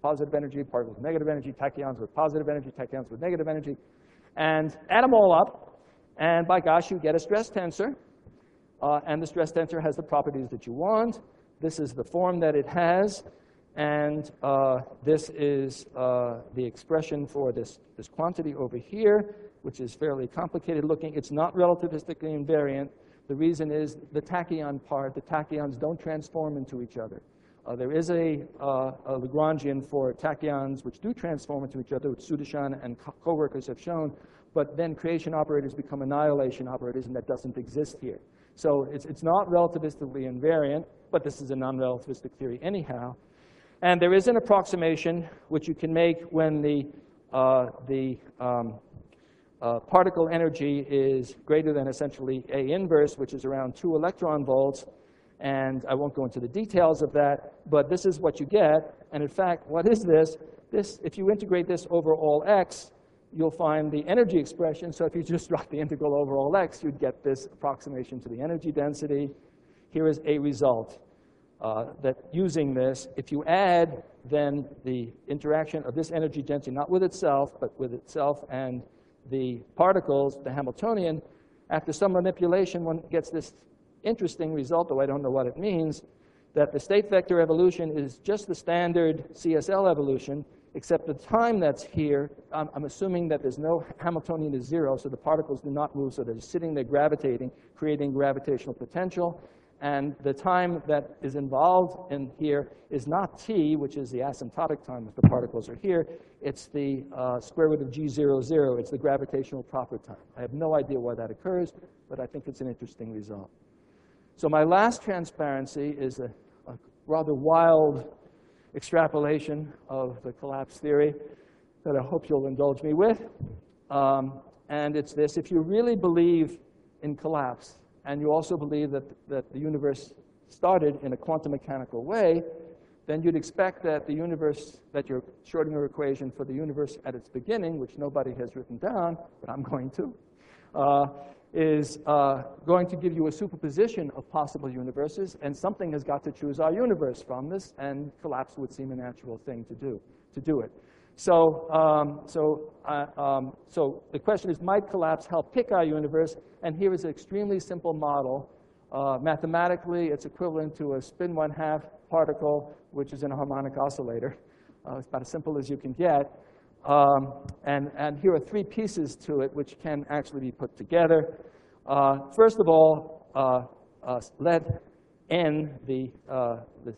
positive energy, particles with negative energy, tachyons with positive energy, tachyons with negative energy, and add them all up, and by gosh, you get a stress tensor, uh, and the stress tensor has the properties that you want. This is the form that it has, and uh, this is uh, the expression for this, this quantity over here, which is fairly complicated looking. It's not relativistically invariant. The reason is the tachyon part, the tachyons don't transform into each other. Uh, there is a, uh, a Lagrangian for tachyons which do transform into each other, which Sudashan and co-workers have shown, but then creation operators become annihilation operators, and that doesn't exist here. So it's, it's not relativistically invariant, but this is a non-relativistic theory anyhow. And there is an approximation which you can make when the, uh, the um, uh, particle energy is greater than essentially A inverse, which is around two electron volts. And I won't go into the details of that, but this is what you get. And in fact, what is this? This, if you integrate this over all x, you'll find the energy expression. So if you just drop the integral over all x, you'd get this approximation to the energy density. Here is a result uh, that using this, if you add then the interaction of this energy density, not with itself, but with itself and the particles, the Hamiltonian, after some manipulation, one gets this interesting result, though I don't know what it means, that the state vector evolution is just the standard C S L evolution, except the time that's here, I'm, I'm assuming that there's no Hamiltonian is zero, so the particles do not move, so they're sitting there gravitating, creating gravitational potential. And the time that is involved in here is not t, which is the asymptotic time if the particles are here. It's the uh, square root of g zero, zero. It's the gravitational proper time. I have no idea why that occurs, but I think it's an interesting result. So my last transparency is a, a rather wild extrapolation of the collapse theory that I hope you'll indulge me with. Um, and it's this: if you really believe in collapse, and you also believe that, that the universe started in a quantum mechanical way, then you'd expect that the universe, that your Schrodinger equation for the universe at its beginning, which nobody has written down, but I'm going to, uh, is uh, going to give you a superposition of possible universes, and something has got to choose our universe from this, and collapse would seem a natural thing to do, to do it. So, um, so, uh, um, so the question is, might collapse help pick our universe? And here is an extremely simple model. Uh, mathematically, it's equivalent to a spin one half particle, which is in a harmonic oscillator. Uh, it's about as simple as you can get. Um, and, and here are three pieces to it which can actually be put together. Uh, first of all, uh, uh, let n, the, uh, the,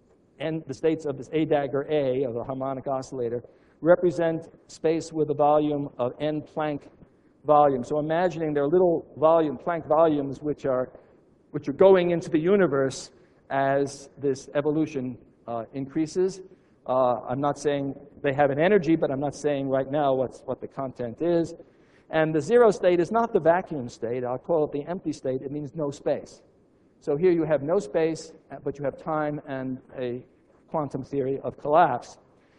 n, the states of this A dagger A, of the harmonic oscillator, represent space with a volume of n Planck volume. So imagining there are little volume, Planck volumes, which are, which are going into the universe as this evolution uh, increases. Uh, I'm not saying they have an energy, but I'm not saying right now what's, what the content is. And the zero state is not the vacuum state. I'll call it the empty state. It means no space. So here you have no space, but you have time and a quantum theory of collapse.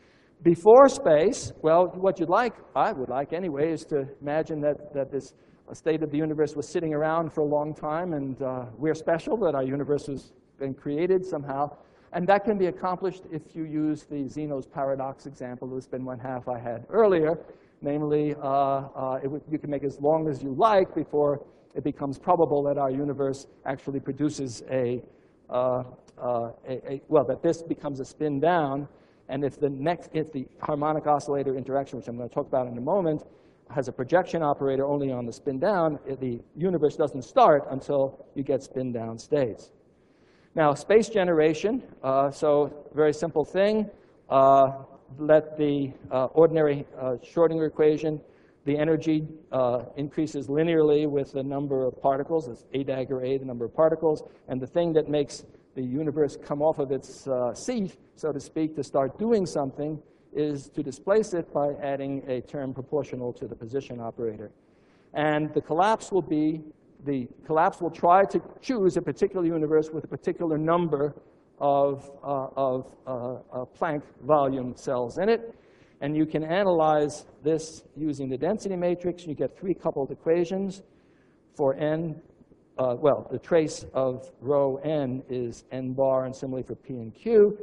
Before space, well, what you'd like, I would like anyway, is to imagine that, that this state of the universe was sitting around for a long time, and uh, we're special, that our universe has been created somehow. And that can be accomplished if you use the Zeno's paradox example, the spin one half I had earlier. Namely, uh, uh, it w you can make as long as you like before it becomes probable that our universe actually produces a, uh, uh, a, a well, that this becomes a spin down. And if the next, if the harmonic oscillator interaction, which I'm going to talk about in a moment, has a projection operator only on the spin down, it, the universe doesn't start until you get spin down states. Now, space generation, uh, so very simple thing. Uh, let the uh, ordinary uh, Schrodinger equation, the energy uh, increases linearly with the number of particles. It's A dagger A, the number of particles. And the thing that makes the universe come off of its uh, seat, so to speak, to start doing something is to displace it by adding a term proportional to the position operator. And the collapse will be, the collapse will try to choose a particular universe with a particular number of, uh, of uh, uh, Planck volume cells in it. And you can analyze this using the density matrix. You get three coupled equations for n. Uh, well, the trace of rho n is n bar, and similarly for p and q.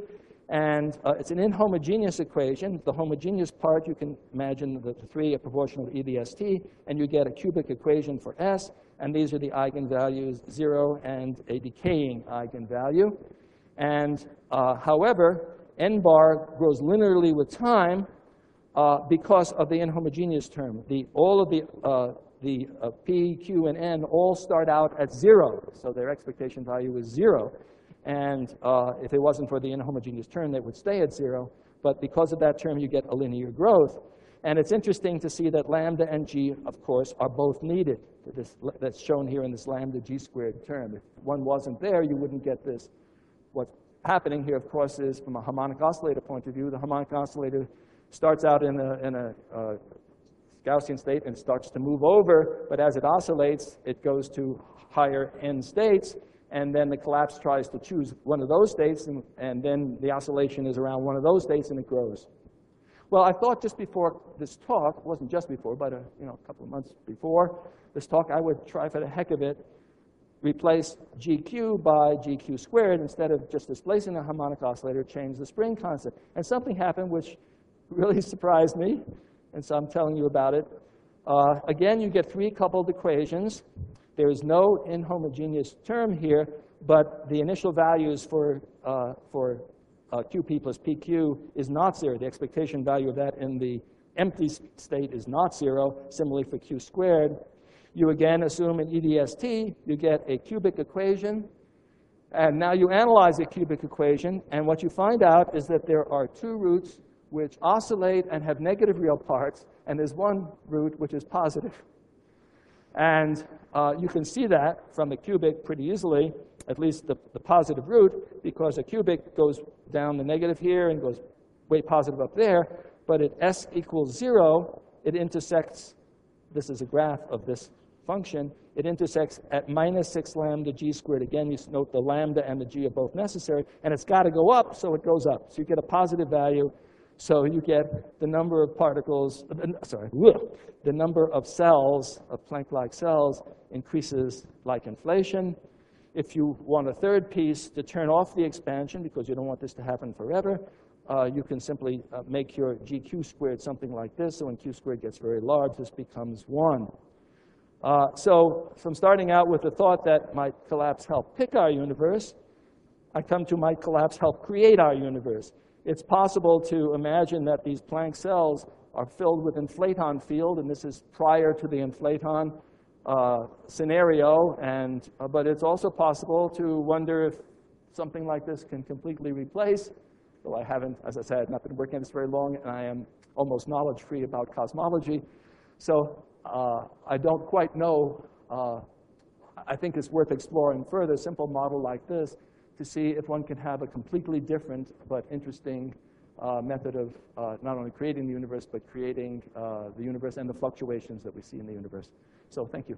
And uh, it's an inhomogeneous equation. The homogeneous part, you can imagine that the three are proportional to E D S T, and you get a cubic equation for S, and these are the eigenvalues, zero and a decaying eigenvalue. And uh, however, n bar grows linearly with time uh, because of the inhomogeneous term. The, all of the, uh, the uh, P, Q, and N all start out at zero, so their expectation value is zero. And uh, if it wasn't for the inhomogeneous term, they would stay at zero. But because of that term, you get a linear growth. And it's interesting to see that lambda and g, of course, are both needed. This, that's shown here in this lambda g squared term. If one wasn't there, you wouldn't get this. What's happening here, of course, is from a harmonic oscillator point of view, the harmonic oscillator starts out in a, in a uh, Gaussian state and starts to move over. But as it oscillates, it goes to higher n states. And then the collapse tries to choose one of those states, and, and then the oscillation is around one of those states, and it grows. Well, I thought just before this talk, it wasn't just before, but a, you know, a couple of months before this talk, I would try for the heck of it, replace G Q by G Q squared instead of just displacing the harmonic oscillator, change the spring constant. And something happened which really surprised me, and so I'm telling you about it. Uh, again, you get three coupled equations. There is no inhomogeneous term here, but the initial values for, uh, for uh, Q P plus P Q is not zero. The expectation value of that in the empty state is not zero. Similarly for Q squared. You again assume an E D S T. You get a cubic equation. And now you analyze the cubic equation. And what you find out is that there are two roots which oscillate and have negative real parts. And there's one root which is positive. And uh, you can see that from the cubic pretty easily, at least the, the positive root, because a cubic goes down the negative here and goes way positive up there. But at s equals zero, it intersects. This is a graph of this function. It intersects at minus six lambda g squared. Again, you note the lambda and the g are both necessary. And it's got to go up, so it goes up. So you get a positive value. So you get the number of particles, sorry, the number of cells, of Planck-like cells, increases like inflation. If you want a third piece to turn off the expansion, because you don't want this to happen forever, uh, you can simply uh, make your G Q squared something like this. So when Q squared gets very large, this becomes one. Uh, so from starting out with the thought that might collapse help pick our universe, I come to might collapse help create our universe. It's possible to imagine that these Planck cells are filled with inflaton field, and this is prior to the inflaton uh, scenario. And, uh, but it's also possible to wonder if something like this can completely replace, though I haven't, as I said, not been working on this very long, and I am almost knowledge-free about cosmology. So uh, I don't quite know. Uh, I think it's worth exploring further, a simple model like this, to see if one can have a completely different but interesting uh, method of uh, not only creating the universe, but creating uh, the universe and the fluctuations that we see in the universe. So thank you.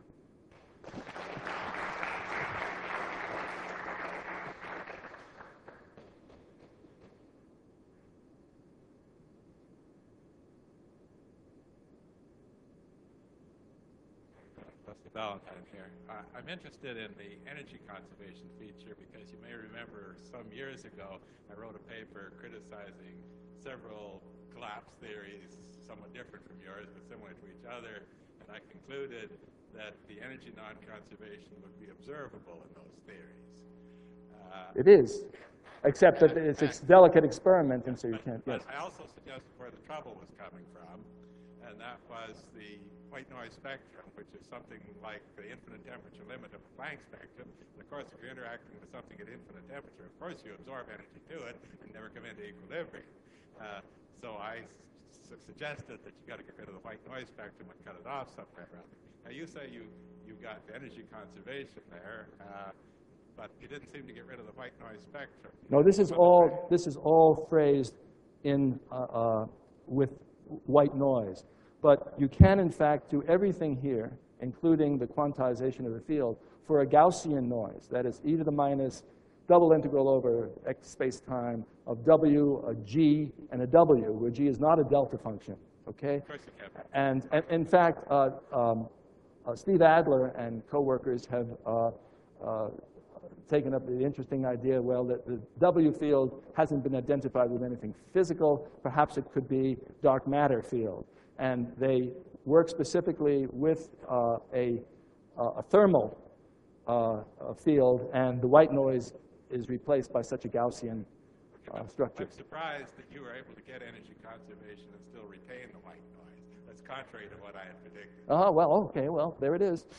Valentine here. Uh, I'm interested in the energy conservation feature because you may remember some years ago I wrote a paper criticizing several collapse theories, somewhat different from yours but similar to each other, and I concluded that the energy non-conservation would be observable in those theories. Uh, it is, except that it's a delicate experiment, and so you but, can't. But yes. I also suggested where the trouble was coming from, and that was the white noise spectrum, which is something like the infinite temperature limit of the Planck spectrum. And of course, if you're interacting with something at infinite temperature, of course you absorb energy to it and never come into equilibrium. Uh, so I su suggested that you got to get rid of the white noise spectrum and cut it off somewhere around. Now you say you you got energy conservation there, uh, but you didn't seem to get rid of the white noise spectrum. No, this is all this is all phrased in uh, uh, with white noise. But you can, in fact, do everything here, including the quantization of the field, for a Gaussian noise. That is e to the minus double integral over x space-time of w, a g, and a w, where g is not a delta function. Okay? Of course you can. And, and in fact, uh, um, uh, Steve Adler and coworkers have uh, uh, taken up the interesting idea, well, that the W field hasn't been identified with anything physical. Perhaps it could be dark matter field. And they work specifically with uh, a, uh, a thermal uh, field, and the white noise is replaced by such a Gaussian uh, structure. I'm surprised that you were able to get energy conservation and still retain the white noise. That's contrary to what I had predicted. Oh, well, okay, well, there it is.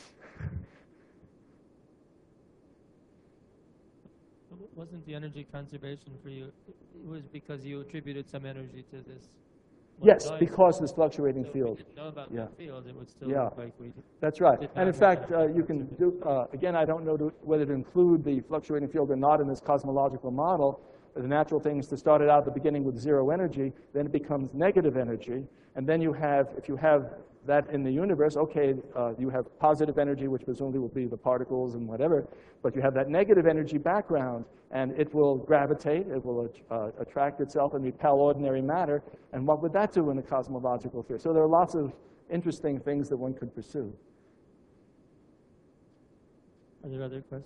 Wasn't the energy conservation for you, it was because you attributed some energy to this? Yes, because this fluctuating so field. If we didn't know about Yeah. that field, it would still Yeah. look like we That's right. did And not in know fact, that. uh, you can do, uh, again, I don't know to, whether to include the fluctuating field or not in this cosmological model. The natural thing is to start it out at the beginning with zero energy, then it becomes negative energy, and then you have, if you have that in the universe, okay, uh, you have positive energy, which presumably will be the particles and whatever, but you have that negative energy background, and it will gravitate, it will uh, attract itself and repel ordinary matter, and what would that do in a cosmological theory? So there are lots of interesting things that one could pursue. Are there other questions?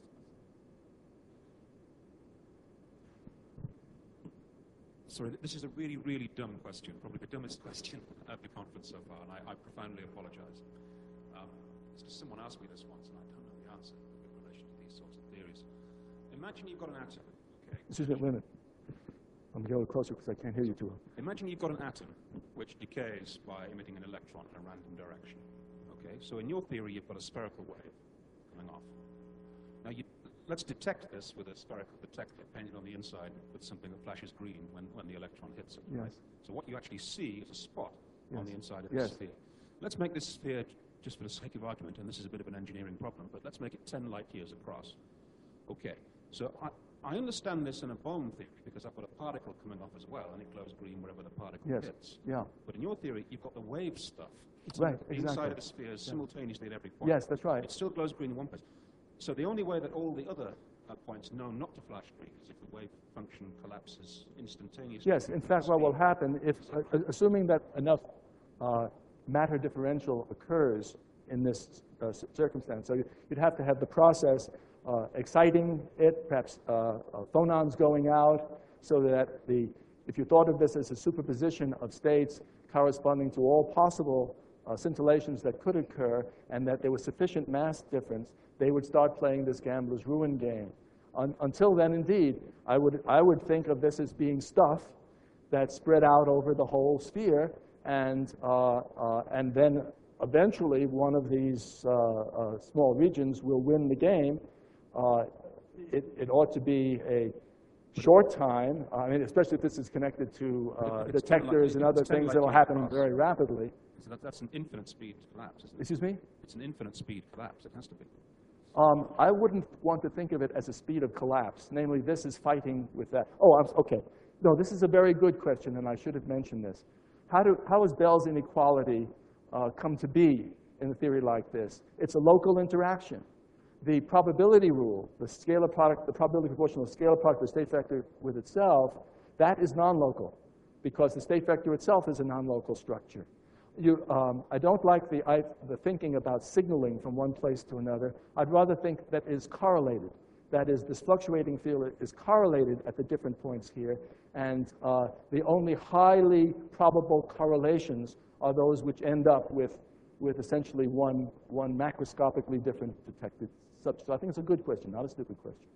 Sorry, this is a really, really dumb question, probably the dumbest question at the conference so far, and I, I profoundly apologize. Um, someone asked me this once, and I don't know the answer in relation to these sorts of theories. Imagine you've got an atom, okay? Excuse me, wait a minute. I'm going to get a little closer because I can't hear you too well. Imagine you've got an atom which decays by emitting an electron in a random direction, okay? So in your theory, you've got a spherical wave coming off. Now, you, let's detect this with a spherical detector painted on the inside with something that flashes green when, when the electron hits it. Yes. Right? So what you actually see is a spot Yes. on the inside of Yes. the sphere. Let's make this sphere, just for the sake of argument, and this is a bit of an engineering problem, but let's make it ten light years across. Okay, so I, I understand this in a Bohm theory because I've got a particle coming off as well, and it glows green wherever the particle Yes. hits. Yeah. But in your theory, you've got the wave stuff. It's Right, the exactly. inside of the sphere simultaneously at every point. Yes, that's right. It still glows green in one place. So the only way that all the other uh, points know not to flash green is if the wave function collapses instantaneously. Yes, in fact, what will happen, if, uh, assuming that enough uh, matter differential occurs in this uh, circumstance, so you'd have to have the process uh, exciting it, perhaps uh, uh, phonons going out, so that the, if you thought of this as a superposition of states corresponding to all possible uh, scintillations that could occur, and that there was sufficient mass difference, they would start playing this gambler's ruin game. Un until then, indeed, I would, I would think of this as being stuff that's spread out over the whole sphere, and, uh, uh, and then eventually one of these uh, uh, small regions will win the game. Uh, it, it ought to be a short time, I mean, especially if this is connected to uh, It's detectors ten and other it's ten things light that will years happen across. very rapidly. So that, that's an infinite speed collapse, isn't it? Excuse me? It's an infinite speed collapse. It has to be. Um, I wouldn't want to think of it as a speed of collapse. Namely, this is fighting with that. Oh, I'm, okay. No, this is a very good question, and I should have mentioned this. How, do, how has Bell's inequality uh, come to be in a theory like this? It's a local interaction. The probability rule, the scalar product, the probability proportional scalar product of the state vector with itself, that is non-local, because the state vector itself is a non-local structure. You, um, I don't like the, I, the thinking about signaling from one place to another. I'd rather think that is correlated. That is, this fluctuating field is correlated at the different points here, and uh, the only highly probable correlations are those which end up with, with essentially one, one macroscopically different detected substance. So I think it's a good question, not a stupid question.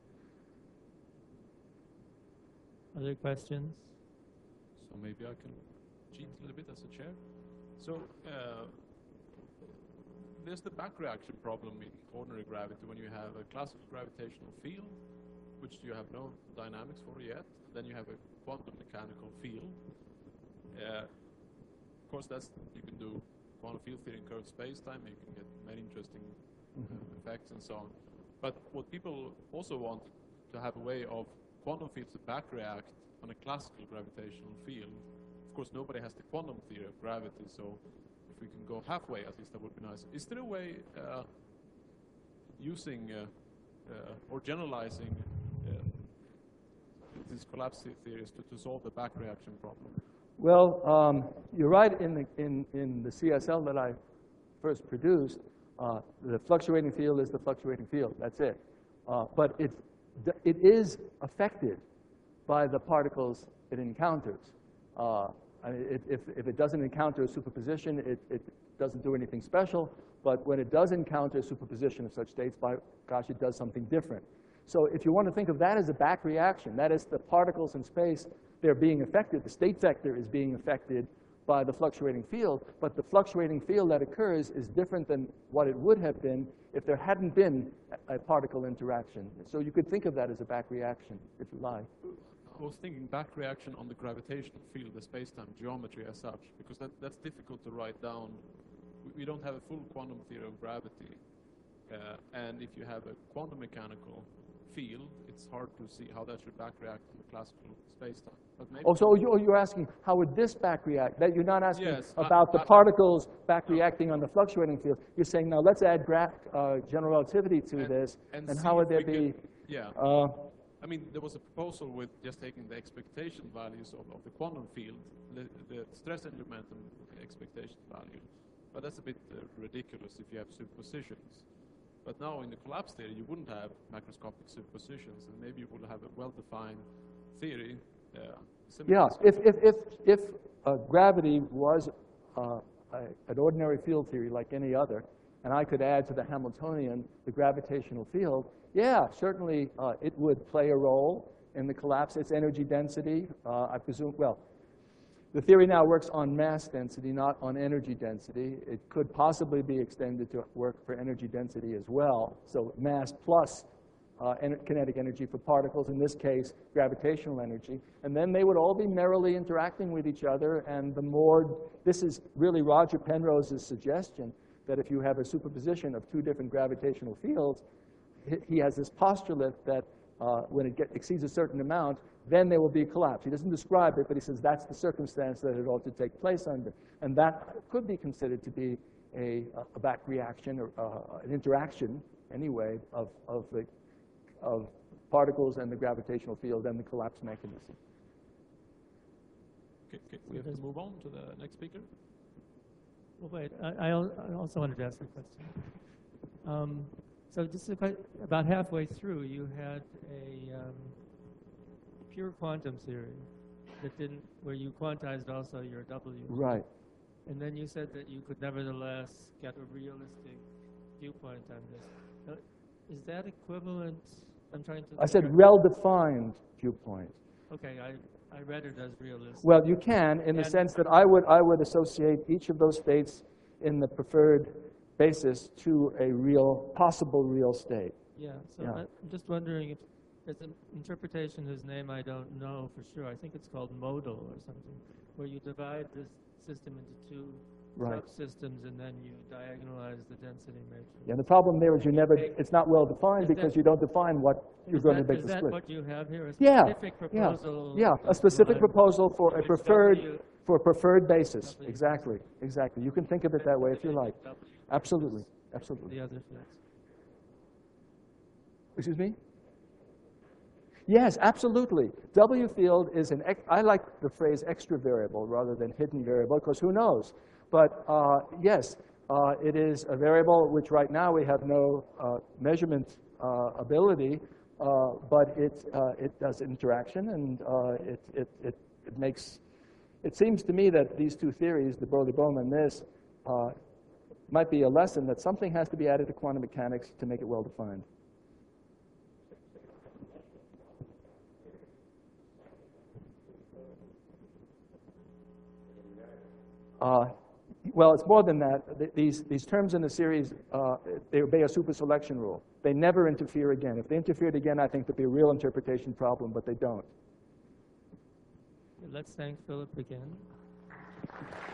Other questions? So maybe I can cheat a little bit as a chair. So uh, there's the back reaction problem in ordinary gravity when you have a classical gravitational field, which you have no dynamics for yet. Then you have a quantum mechanical field. Uh, of course, that's you can do quantum field theory in curved space-time. You can get many interesting uh, effects and so on. But what people also want to have a way of quantum fields to back react on a classical gravitational field. Of course, nobody has the quantum theory of gravity, so if we can go halfway, at least that would be nice. Is there a way uh, using uh, uh, or generalizing uh, these collapse theories to, to solve the back reaction problem? Well, um, you're right. In the, in, in the C S L that I first produced, uh, the fluctuating field is the fluctuating field. That's it. Uh, but it, th- it is affected by the particles it encounters. Uh, I mean, it, if, if it doesn't encounter a superposition, it, it doesn't do anything special. But when it does encounter a superposition of such states, by gosh, it does something different. So if you want to think of that as a back reaction, that is the particles in space, they're being affected. The state vector is being affected by the fluctuating field, but the fluctuating field that occurs is different than what it would have been if there hadn't been a, a particle interaction. So you could think of that as a back reaction, if you like. I was thinking back reaction on the gravitational field, the space-time geometry as such, because that, that's difficult to write down. We, we don't have a full quantum theory of gravity. Uh, and if you have a quantum mechanical field, it's hard to see how that should back react to the classical space-time. But maybe Oh, so you- you're asking, how would this back react? That you're not asking Yes, I- about the I- particles back reacting on the fluctuating field. You're saying, now let's add gra uh, general relativity to And- this, and and see how would if there we be, could- yeah. uh, I mean, there was a proposal with just taking the expectation values of, of the quantum field, the, the stress and momentum expectation value. But that's a bit uh, ridiculous if you have superpositions. But now in the collapse theory, you wouldn't have macroscopic superpositions, and maybe you would have a well-defined theory. Uh, similar yeah, to- if, if, if, if uh, gravity was uh, a, an ordinary field theory like any other, and I could add to the Hamiltonian the gravitational field, yeah, certainly uh, it would play a role in the collapse. Its energy density, uh, I presume, well, the theory now works on mass density, not on energy density. It could possibly be extended to work for energy density as well. So mass plus uh, en kinetic energy for particles, in this case, gravitational energy. And then they would all be merrily interacting with each other. And the more, this is really Roger Penrose's suggestion, that if you have a superposition of two different gravitational fields, he has this postulate that uh, when it get, exceeds a certain amount, then there will be a collapse. He doesn't describe it, but he says that's the circumstance that it ought to take place under. And that could be considered to be a, a back reaction, or uh, an interaction, anyway, of, of, the, of particles and the gravitational field and the collapse mechanism. Okay, okay, we have to move on to the next speaker. Well, wait, I, I al- I also wanted to ask a question. Um, so just a que- about halfway through, you had a um, pure quantum theory that didn't, where you quantized also your W. Right. And then you said that you could nevertheless get a realistic viewpoint on this. Now, is that equivalent? I'm trying to. I said well-defined viewpoint. Okay, I, I read it as realistic. Well, you can, in the And- sense that I would, I would associate each of those states in the preferred basis to a real, possible real state. Yeah, so Yeah. I- I'm just wondering if there's an interpretation whose name I don't know for sure. I think it's called modal or something, where you divide this system into two Right. subsystems and then you diagonalize the density matrix. Yeah, the problem there is you never, it's not well defined Is because that- you don't define what you're Is going to that- make is the that split. what you have here? A Yeah, specific yeah, proposal? yeah, a of specific line proposal for a which preferred, W- for a preferred basis. W- Exactly, exactly. You can think of it that way if you like. W Absolutely, versus absolutely. The other fields. Excuse me? Yes, absolutely. W field is an, ex I like the phrase extra variable rather than hidden variable, because who knows? But uh, yes, uh, it is a variable which right now we have no uh, measurement uh, ability, uh, but it, uh, it does interaction, and uh, it, it, it, it makes, it seems to me that these two theories, the Broglie-Bowman and this, uh, might be a lesson that something has to be added to quantum mechanics to make it well defined. Uh, well, it's more than that. Th these, these terms in the series, uh, they obey a super selection rule. They never interfere again. If they interfered again, I think there'd be a real interpretation problem, but they don't. Let's thank Philip again.